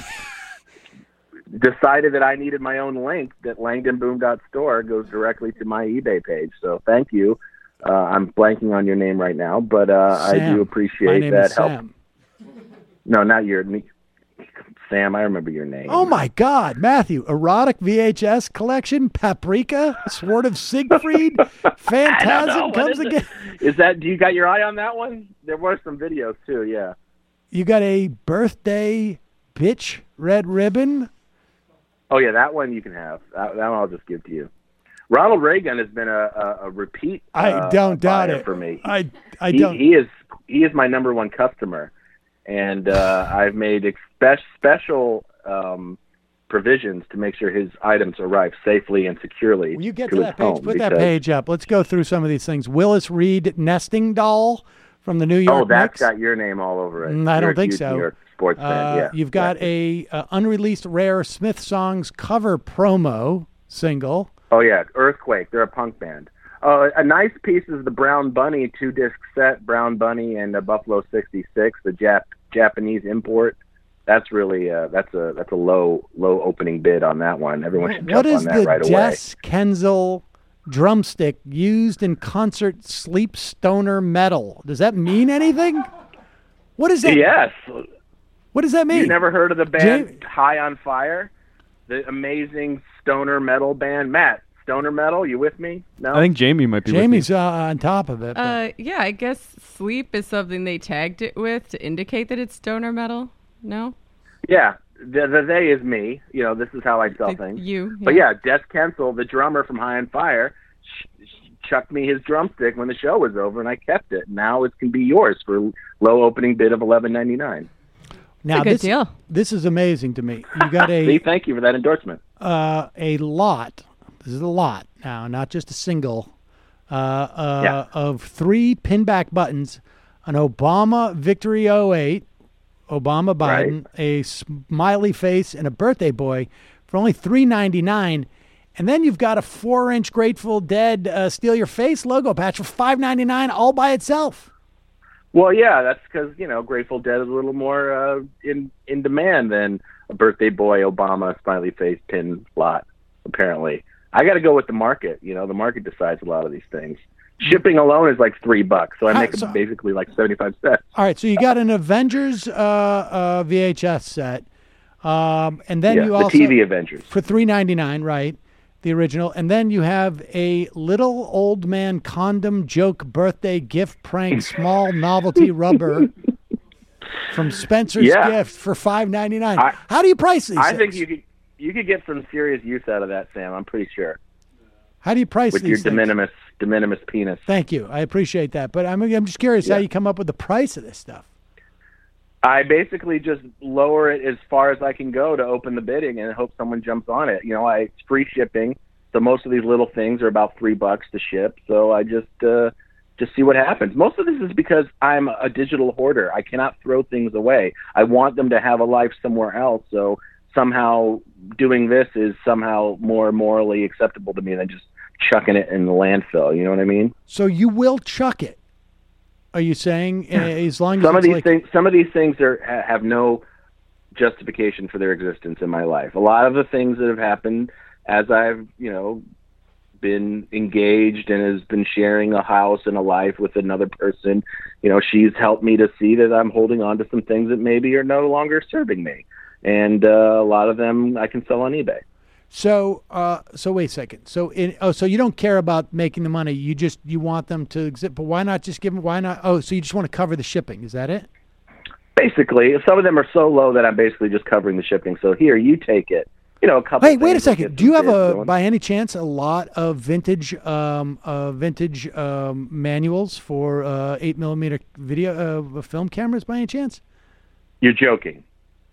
[SPEAKER 12] decided that I needed my own link. That langdonboom.store goes directly to my eBay page. So thank you. I'm blanking on your name right now, but I do appreciate
[SPEAKER 2] my name
[SPEAKER 12] that
[SPEAKER 2] is
[SPEAKER 12] help.
[SPEAKER 2] Sam.
[SPEAKER 12] No, not your Sam. I remember your name.
[SPEAKER 2] Oh my God, Matthew! Erotic VHS collection, Paprika, Sword of Siegfried, Phantasm comes again.
[SPEAKER 12] Is that? Do you got your eye on that one? There were some videos too. Yeah.
[SPEAKER 2] You got a birthday bitch red ribbon.
[SPEAKER 12] Oh yeah, that one you can have. That one I'll just give to you. Ronald Reagan has been a repeat.
[SPEAKER 2] I don't doubt
[SPEAKER 12] buyer
[SPEAKER 2] it
[SPEAKER 12] for me.
[SPEAKER 2] I don't.
[SPEAKER 12] He is my number one customer, and I've made special provisions to make sure his items arrive safely and securely.
[SPEAKER 2] Will you get
[SPEAKER 12] to
[SPEAKER 2] to
[SPEAKER 12] his
[SPEAKER 2] that page?
[SPEAKER 12] home
[SPEAKER 2] Put that
[SPEAKER 12] because-
[SPEAKER 2] page up. Let's go through some of these things. Willis Reed nesting doll from the New York
[SPEAKER 12] Oh, that's
[SPEAKER 2] Knicks.
[SPEAKER 12] got your name all over it.
[SPEAKER 2] I
[SPEAKER 12] You're
[SPEAKER 2] don't
[SPEAKER 12] a
[SPEAKER 2] think
[SPEAKER 12] huge
[SPEAKER 2] so.
[SPEAKER 12] New York sports fan. Yeah.
[SPEAKER 2] You've got a unreleased rare Smith Songs cover promo single.
[SPEAKER 12] Oh yeah, Earthquake. They're a punk band. A nice piece is the Brown Bunny 2-disc set, Brown Bunny and Buffalo 66, the Japanese import. That's really that's a low opening bid on that one. Everyone should jump
[SPEAKER 2] What is
[SPEAKER 12] on that
[SPEAKER 2] the
[SPEAKER 12] right away.
[SPEAKER 2] Des Kenzel drumstick used in concert sleep stoner metal? Does that mean anything? What is that?
[SPEAKER 12] Yes.
[SPEAKER 2] What does that mean?
[SPEAKER 12] You never heard of the band High on Fire? The amazing stoner metal band. Matt, stoner metal, you with me? No?
[SPEAKER 3] I think Jamie might be
[SPEAKER 2] Jamie's on top of it.
[SPEAKER 4] Yeah, I guess sleep is something they tagged it with to indicate that it's stoner metal. No?
[SPEAKER 12] Yeah, the they is me. You know, this is how I sell things.
[SPEAKER 4] You.
[SPEAKER 12] But yeah, Des Kensel, the drummer from High on Fire, chucked me his drumstick when the show was over, and I kept it. Now it can be yours for low opening bid of $11.99.
[SPEAKER 2] Now,
[SPEAKER 4] good deal.
[SPEAKER 2] This is amazing to me. You got a
[SPEAKER 12] See, thank you for that endorsement.
[SPEAKER 2] a lot. This is a lot now, not just a single. Of 3 pinback buttons, an Obama Victory 08, Obama Biden, a smiley face, and a birthday boy for only $3.99. And then you've got a 4-inch Grateful Dead Steal Your Face logo patch for $5.99 all by itself.
[SPEAKER 12] Well, yeah, that's because, Grateful Dead is a little more in demand than a birthday boy Obama smiley face pin lot, apparently. I got to go with the market. The market decides a lot of these things. Shipping alone is like $3, so I make it basically like 75 cents.
[SPEAKER 2] All right, so you got an Avengers VHS set, and then you also
[SPEAKER 12] the TV Avengers
[SPEAKER 2] for $3.99, right? The original, and then you have a little old man condom joke birthday gift prank small novelty rubber from Spencer's Gift for $5.99. How do you price these?
[SPEAKER 12] I think
[SPEAKER 2] things?
[SPEAKER 12] you could get some serious use out of that, Sam. I'm pretty sure.
[SPEAKER 2] How do you price
[SPEAKER 12] with
[SPEAKER 2] these
[SPEAKER 12] your de minimis penis?
[SPEAKER 2] Thank you, I appreciate that. But I'm just curious how you come up with the price of this stuff.
[SPEAKER 12] I basically just lower it as far as I can go to open the bidding and hope someone jumps on it. It's free shipping, so most of these little things are about $3 to ship. So I just see what happens. Most of this is because I'm a digital hoarder. I cannot throw things away. I want them to have a life somewhere else. So somehow doing this is somehow more morally acceptable to me than just chucking it in the landfill. You know what I mean?
[SPEAKER 2] So you will chuck it. Are you saying as long as
[SPEAKER 12] some of these things have no justification for their existence in my life? A lot of the things that have happened as I've been engaged and has been sharing a house and a life with another person, she's helped me to see that I'm holding on to some things that maybe are no longer serving me, and a lot of them I can sell on eBay.
[SPEAKER 2] So wait a second. So you don't care about making the money. You want them to exist. But why not just give them? Why not? Oh, so you just want to cover the shipping? Is that it?
[SPEAKER 12] Basically, some of them are so low that I'm basically just covering the shipping. So here, you take it. You know, a couple.
[SPEAKER 2] Wait a
[SPEAKER 12] things,
[SPEAKER 2] second. Do you have by any chance, a lot of vintage manuals for 8mm video film cameras by any chance?
[SPEAKER 12] You're joking.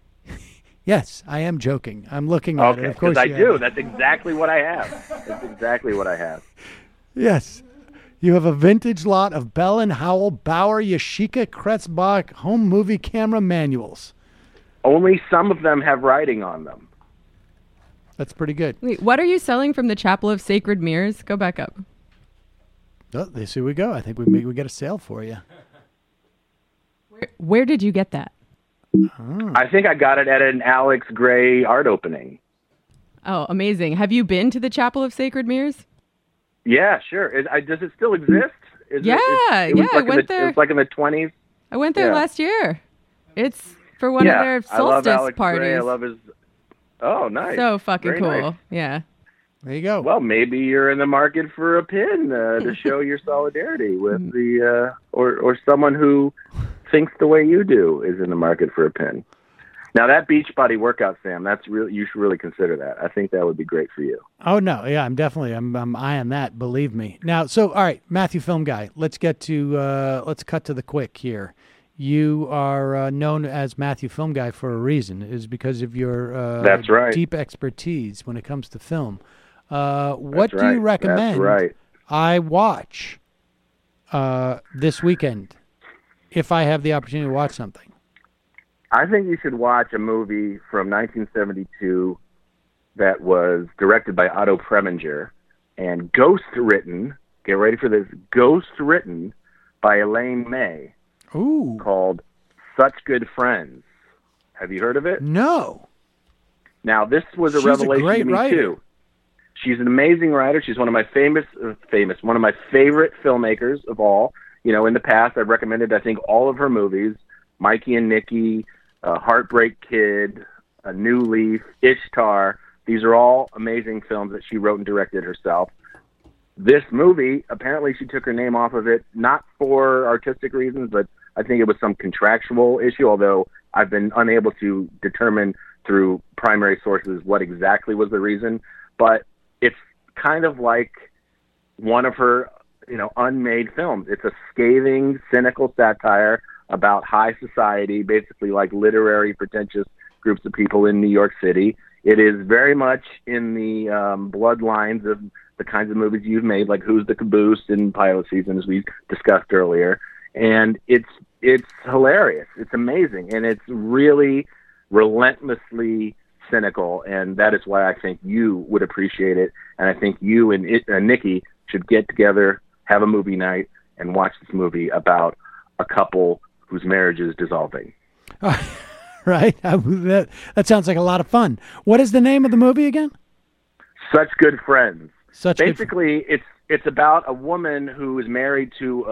[SPEAKER 2] Yes, I am joking. I'm looking at it. Of course,
[SPEAKER 12] I
[SPEAKER 2] you
[SPEAKER 12] do.
[SPEAKER 2] have.
[SPEAKER 12] That's exactly what I have. That's exactly what I have.
[SPEAKER 2] Yes. You have a vintage lot of Bell & Howell, Bauer, Yashica, Kretzbach home movie camera manuals.
[SPEAKER 12] Only some of them have writing on them.
[SPEAKER 2] That's pretty good.
[SPEAKER 4] Wait, what are you selling from the Chapel of Sacred Mirrors? Go back up.
[SPEAKER 2] Oh, here we go. I think we get a sale for you.
[SPEAKER 4] Where did you get that?
[SPEAKER 12] I think I got it at an Alex Gray art opening.
[SPEAKER 4] Oh, amazing. Have you been to the Chapel of Sacred Mirrors?
[SPEAKER 12] Yeah, sure. Does it still exist? It
[SPEAKER 4] I went there.
[SPEAKER 12] It was like in the 20s.
[SPEAKER 4] I went there last year. It's for one of their solstice
[SPEAKER 12] I love Alex
[SPEAKER 4] parties.
[SPEAKER 12] Gray. I love his. Oh, nice.
[SPEAKER 4] So fucking
[SPEAKER 12] Very
[SPEAKER 4] cool.
[SPEAKER 12] nice.
[SPEAKER 4] Yeah.
[SPEAKER 2] There you go.
[SPEAKER 12] Well, maybe you're in the market for a pin to show your solidarity with the or someone who thinks the way you do is in the market for a pin. Now that Beachbody workout, Sam, that's really, you should really consider that. I think that would be great for you.
[SPEAKER 2] Oh no, yeah, I'm eyeing that. Believe me. Now, so all right, Matthew Film Guy. Let's cut to the quick here. You are known as Matthew Film Guy for a reason. It is because of your
[SPEAKER 12] that's right.
[SPEAKER 2] deep expertise when it comes to film. What do you recommend I watch this weekend if I have the opportunity to watch something?
[SPEAKER 12] I think you should watch a movie from 1972 that was directed by Otto Preminger and ghost-written, get ready for this, ghost-written by Elaine May.
[SPEAKER 2] Ooh.
[SPEAKER 12] Called Such Good Friends. Have you heard of it?
[SPEAKER 2] No.
[SPEAKER 12] Now, this was
[SPEAKER 2] She's
[SPEAKER 12] revelation
[SPEAKER 2] a great
[SPEAKER 12] to me,
[SPEAKER 2] writer.
[SPEAKER 12] too. She's an amazing writer. She's one of my one of my favorite filmmakers of all. You know, in the past, I've recommended, I think, all of her movies, Mikey and Nicky, Heartbreak Kid, A New Leaf, Ishtar. These are all amazing films that she wrote and directed herself. This movie, apparently she took her name off of it, not for artistic reasons, but I think it was some contractual issue, although I've been unable to determine through primary sources what exactly was the reason. But it's kind of like one of her, unmade films. It's a scathing, cynical satire about high society, basically like literary, pretentious groups of people in New York City. It is very much in the bloodlines of the kinds of movies you've made, like Who's the Caboose and Pilot Season, as we discussed earlier. And it's hilarious. It's amazing. And it's really relentlessly cynical. And that is why I think you would appreciate it. And I think you and Nikki should get together, have a movie night, and watch this movie about a couple whose marriage is dissolving.
[SPEAKER 2] Right? That sounds like a lot of fun. What is the name of the movie again?
[SPEAKER 12] Such Good Friends. Basically, it's about a woman who is married to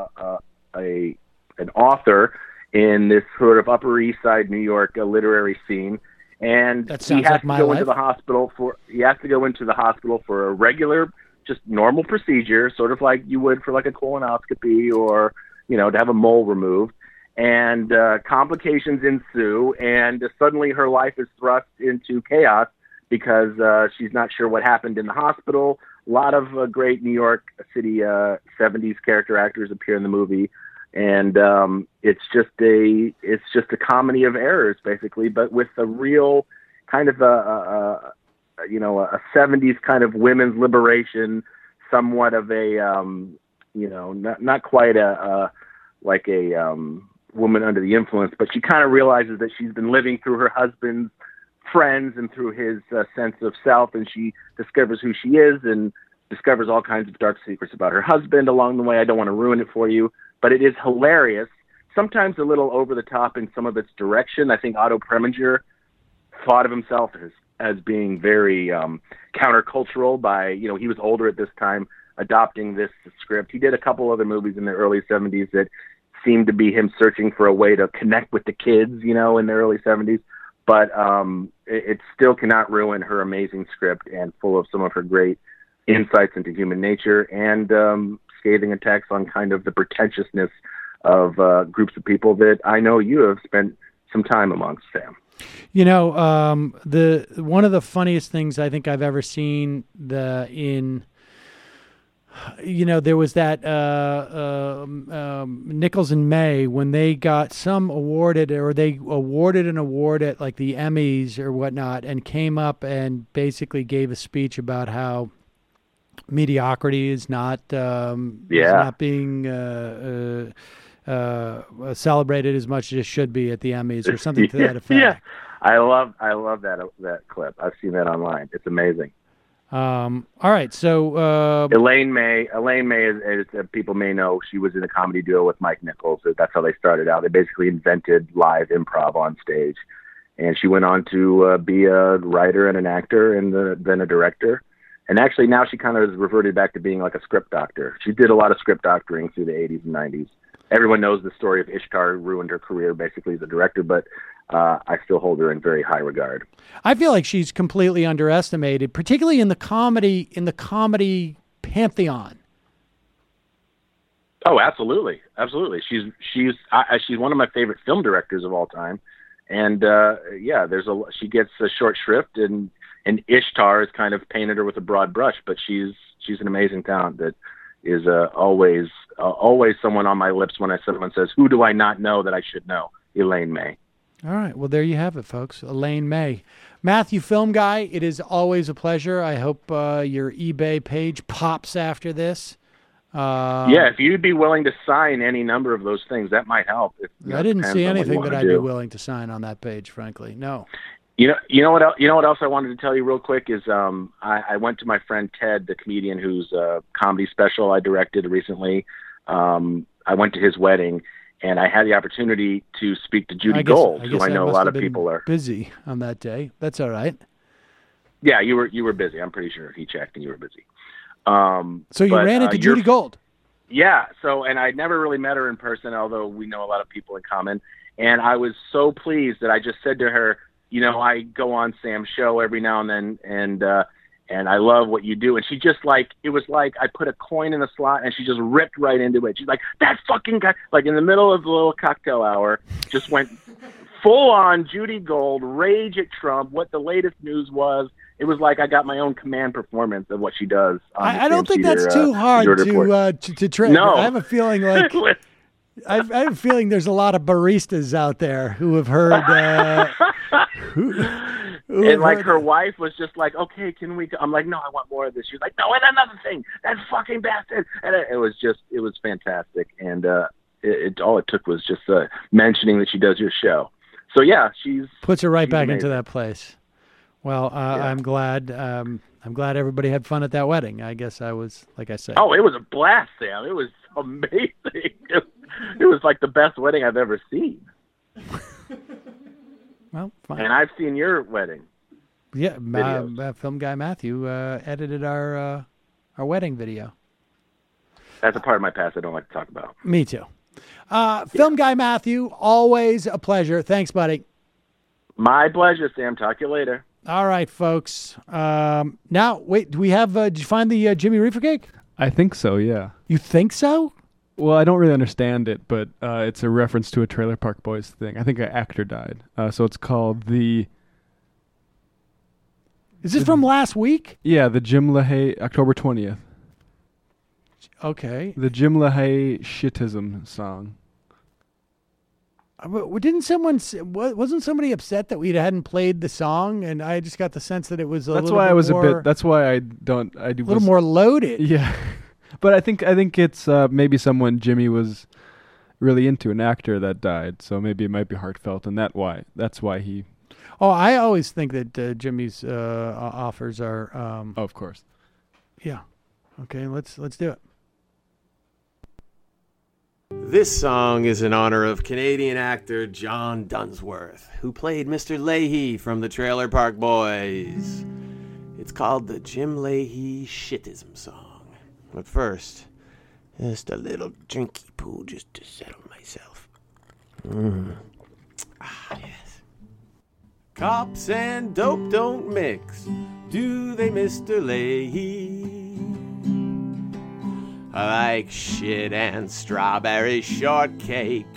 [SPEAKER 12] an author in this sort of Upper East Side New York literary scene, and he has to go into the hospital for a regular, just normal procedure, sort of like you would for like a colonoscopy or to have a mole removed. And complications ensue, and suddenly her life is thrust into chaos because she's not sure what happened in the hospital. A lot of great New York City 70s character actors appear in the movie, and it's just a comedy of errors, basically, but with a real kind of a 70s kind of women's liberation, somewhat of a not quite a woman under the influence, but she kind of realizes that she's been living through her husband's friends and through his sense of self, and she discovers who she is and discovers all kinds of dark secrets about her husband along the way. I don't want to ruin it for you, but it is hilarious, sometimes a little over the top in some of its direction. I think Otto Preminger thought of himself as being very countercultural by, he was older at this time, adopting this script. He did a couple other movies in the early 70s that seemed to be him searching for a way to connect with the kids, in the early 70s. but it still cannot ruin her amazing script and full of some of her great insights into human nature and scathing attacks on kind of the pretentiousness of groups of people that I know you have spent some time amongst, Sam.
[SPEAKER 2] You know, the one of the funniest things I think I've ever seen there was that Nichols and May, when they got some awarded, or they awarded an award at like the Emmys or whatnot, and came up and basically gave a speech about how mediocrity is not being celebrated as much as it should be at the Emmys, or something to that effect.
[SPEAKER 12] Yeah, I love that clip. I've seen that online. It's amazing.
[SPEAKER 2] All right, so
[SPEAKER 12] Elaine May is people may know, she was in a comedy duo with Mike Nichols. That's how they started out. They basically invented live improv on stage, and she went on to be a writer and an actor, and then a director. And actually, now she kind of has reverted back to being like a script doctor. She did a lot of script doctoring through the 80s and 90s. Everyone knows the story of Ishtar, ruined her career basically as a director, but I still hold her in very high regard. I
[SPEAKER 2] feel like she's completely underestimated, particularly in the comedy pantheon.
[SPEAKER 12] Oh, absolutely, absolutely. She's one of my favorite film directors of all time, and she gets a short shrift, and Ishtar has kind of painted her with a broad brush, but she's an amazing talent that is always someone on my lips when someone says, "Who do I not know that I should know?" Elaine May.
[SPEAKER 2] All right. Well, there you have it, folks. Elaine May. Matthew, Film Guy, it is always a pleasure. I hope your eBay page pops after this.
[SPEAKER 12] If you'd be willing to sign any number of those things, that might help.
[SPEAKER 2] I didn't see anything that I'd be willing to sign on that page, frankly. No.
[SPEAKER 12] You know what else I wanted to tell you real quick is I went to my friend Ted, the comedian whose comedy special I directed recently. I went to his wedding, and I had the opportunity to speak to Judy Gold, who I know a lot of people are
[SPEAKER 2] busy on that day. That's all right.
[SPEAKER 12] Yeah, you were busy. I'm pretty sure he checked and you were busy.
[SPEAKER 2] So you ran into Judy Gold.
[SPEAKER 12] Yeah. And I never really met her in person, although we know a lot of people in common. And I was so pleased that I just said to her, I go on Sam's show every now and then, and I love what you do. And she just it was like I put a coin in a slot, and she just ripped right into it. She's like, that fucking guy, like in the middle of the little cocktail hour, just went full on Judy Gold, rage at Trump, what the latest news was. It was like I got my own command performance of what she does.
[SPEAKER 2] I don't think that's too hard to train.
[SPEAKER 12] No.
[SPEAKER 2] I have a feeling I have a feeling there's a lot of baristas out there who have heard.
[SPEAKER 12] Her wife was just like, okay, can we? I'm like, no, I want more of this. She's like, no, and another thing, that fucking bastard. And it was fantastic. And all it took was just mentioning that she does your show. So yeah,
[SPEAKER 2] puts her right back amazing. Into that place. Well, I'm glad. I'm glad everybody had fun at that wedding. I guess I was, like I said.
[SPEAKER 12] Oh, it was a blast, Sam. It was amazing. It was like the best wedding I've ever seen.
[SPEAKER 2] Well, fine.
[SPEAKER 12] And I've seen your wedding.
[SPEAKER 2] Yeah, Film Guy Matthew edited our wedding video.
[SPEAKER 12] That's a part of my past I don't like to talk about.
[SPEAKER 2] Me too. Film Guy Matthew, always a pleasure. Thanks, buddy.
[SPEAKER 12] My pleasure, Sam. Talk to you later.
[SPEAKER 2] All right, folks. Now, wait, do we have, did you find the Jimmy Reefer cake?
[SPEAKER 3] I think so, yeah.
[SPEAKER 2] You think so?
[SPEAKER 3] Well, I don't really understand it, but it's a reference to a Trailer Park Boys thing. I think an actor died. So it's called the...
[SPEAKER 2] Is this from last week?
[SPEAKER 3] Yeah, the Jim LaHaye, October 20th.
[SPEAKER 2] Okay.
[SPEAKER 3] The Jim LaHaye Shitism song.
[SPEAKER 2] Wasn't somebody upset that we hadn't played the song? And I just got the sense that it was
[SPEAKER 3] That's why I little
[SPEAKER 2] more loaded.
[SPEAKER 3] Yeah. But I think it's maybe someone Jimmy was really into, an actor that died. So maybe it might be heartfelt, and that's why he.
[SPEAKER 2] Oh, I always think that Jimmy's offers are.
[SPEAKER 3] Oh, of course.
[SPEAKER 2] Yeah. Okay, let's do it.
[SPEAKER 16] This song is in honor of Canadian actor John Dunsworth, who played Mr. Leahy from the Trailer Park Boys. It's called the Jim Leahy Shitism song. But first, just a little drinky poo just to settle myself. Ah, yes. Cops and dope don't mix, do they, Mr. Leahy? I like shit and strawberry shortcake,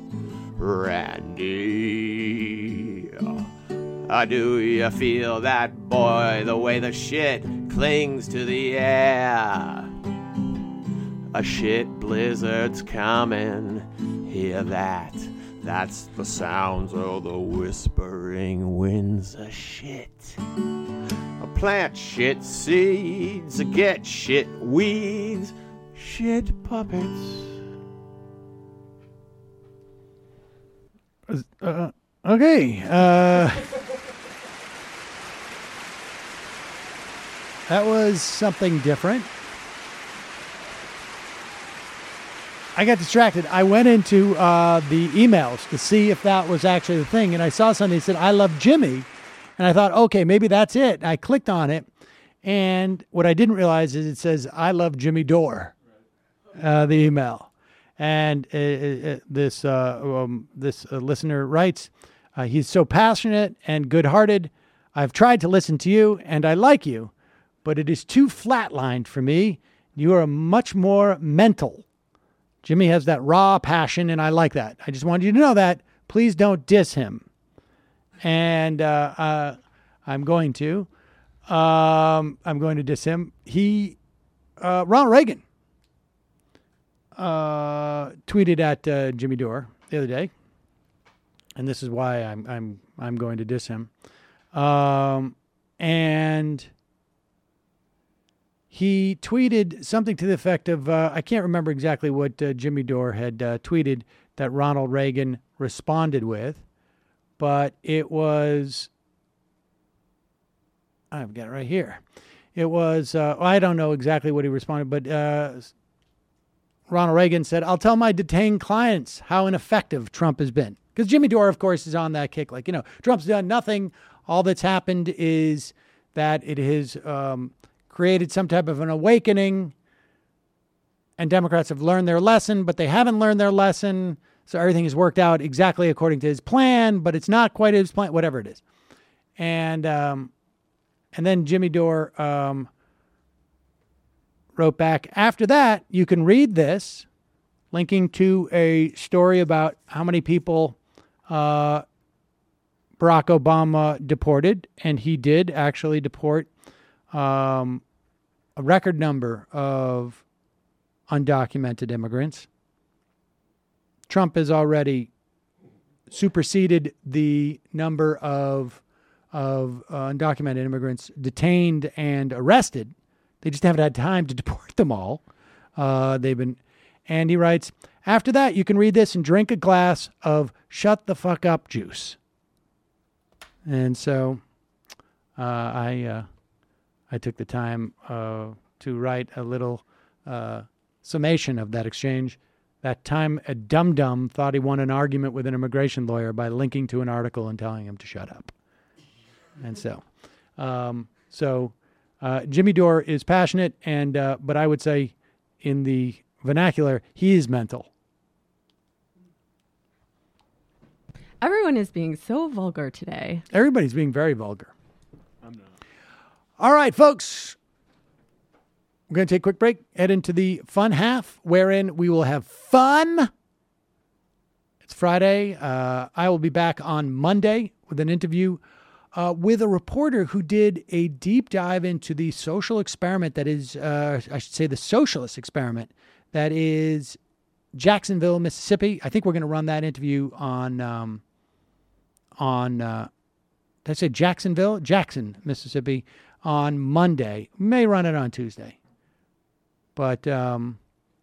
[SPEAKER 16] Randy. Do you feel that, boy, the way the shit clings to the air? A shit blizzard's coming, hear that? That's the sounds of the whispering winds of shit. Plant shit seeds, get shit weeds, shit puppets.
[SPEAKER 2] Okay. That was something different. I got distracted. I went into the emails to see if that was actually the thing, and I saw something that said, I love Jimmy. And I thought, okay, maybe that's it. I clicked on it, and what I didn't realize is it says, I love Jimmy Dore, the email. And this listener writes, he's so passionate and good-hearted. I've tried to listen to you, and I like you, but it is too flatlined for me. You are much more mental. Jimmy has that raw passion, and I like that. I just wanted you to know that. Please don't diss him. And I'm going to diss him. Ronald Reagan tweeted at Jimmy Dore the other day, and this is why I'm going to diss him. And he tweeted something to the effect of, I can't remember exactly what Jimmy Dore had tweeted that Ronald Reagan responded with, but it was, I've got it right here. It was, I don't know exactly what he responded, but Ronald Reagan said, I'll tell my detained clients how ineffective Trump has been. Because Jimmy Dore, of course, is on that kick. Like, Trump's done nothing. All that's happened is that it has created some type of an awakening, and Democrats have learned their lesson, but they haven't learned their lesson. So everything has worked out exactly according to his plan, but it's not quite his plan, whatever it is. And then Jimmy Dore wrote back, after that, you can read this, linking to a story about how many people Barack Obama deported, and he did actually deport a record number of undocumented immigrants. Trump has already superseded the number of undocumented immigrants detained and arrested. They just haven't had time to deport them all. And he writes, after that, you can read this and drink a glass of shut the fuck up juice. And so I took the time to write a little summation of that exchange. That time, a dum-dum thought he won an argument with an immigration lawyer by linking to an article and telling him to shut up. And so, Jimmy Dore is passionate, and but I would say, in the vernacular, he is mental.
[SPEAKER 4] Everyone is being so vulgar today.
[SPEAKER 2] Everybody's being very vulgar. I'm not. All right, folks. We're going to take a quick break, head into the fun half, wherein we will have fun. It's Friday. I will be back on Monday with an interview with a reporter who did a deep dive into the social experiment that is, I should say the socialist experiment that is Jacksonville, Mississippi. I think we're going to run that interview on did I say Jacksonville? Jackson, Mississippi on Monday. We may run it on Tuesday. But new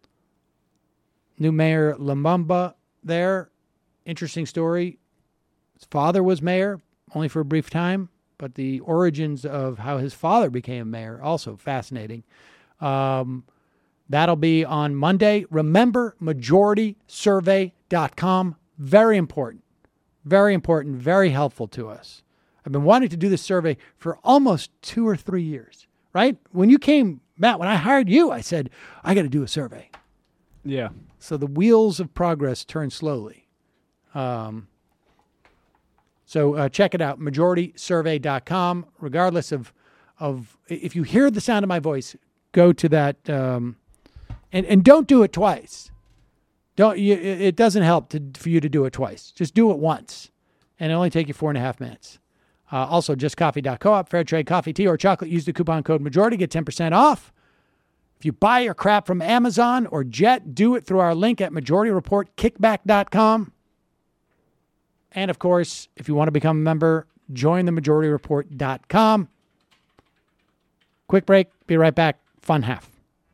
[SPEAKER 2] Mayor Lumumba there, interesting story. His father was mayor, only for a brief time, but the origins of how his father became mayor, also fascinating. That'll be on Monday. Remember, majoritysurvey.com. Very important, very helpful to us. I've been wanting to do this survey for almost 2 or 3 years, right? When you came, Matt, when I hired you, I said, I got to do a survey.
[SPEAKER 3] Yeah.
[SPEAKER 2] So the wheels of progress turn slowly. So check it out, majoritysurvey.com. Regardless of if you hear the sound of my voice, go to that and don't do it twice. It doesn't help for you to do it twice. Just do it once, and it'll only take you 4.5 minutes. Also, justcoffee.coop, fair trade coffee, tea, or chocolate. Use the coupon code majority, get 10% off. If you buy your crap from Amazon or Jet, do it through our link at majorityreportkickback.com. And of course, if you want to become a member, join themajorityreport.com. Quick break. Be right back. Fun half.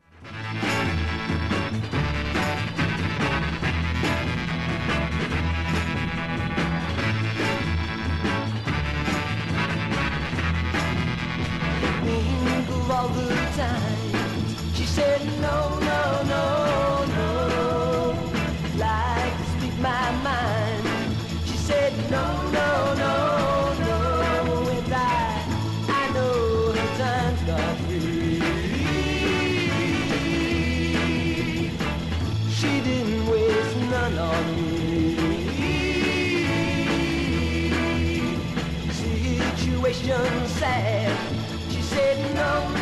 [SPEAKER 11] All the time, she said no, no, no, no, like to speak my mind. She said no, no, no, no, and I know her time's not free. She didn't waste none on me. Situation sad. She said no.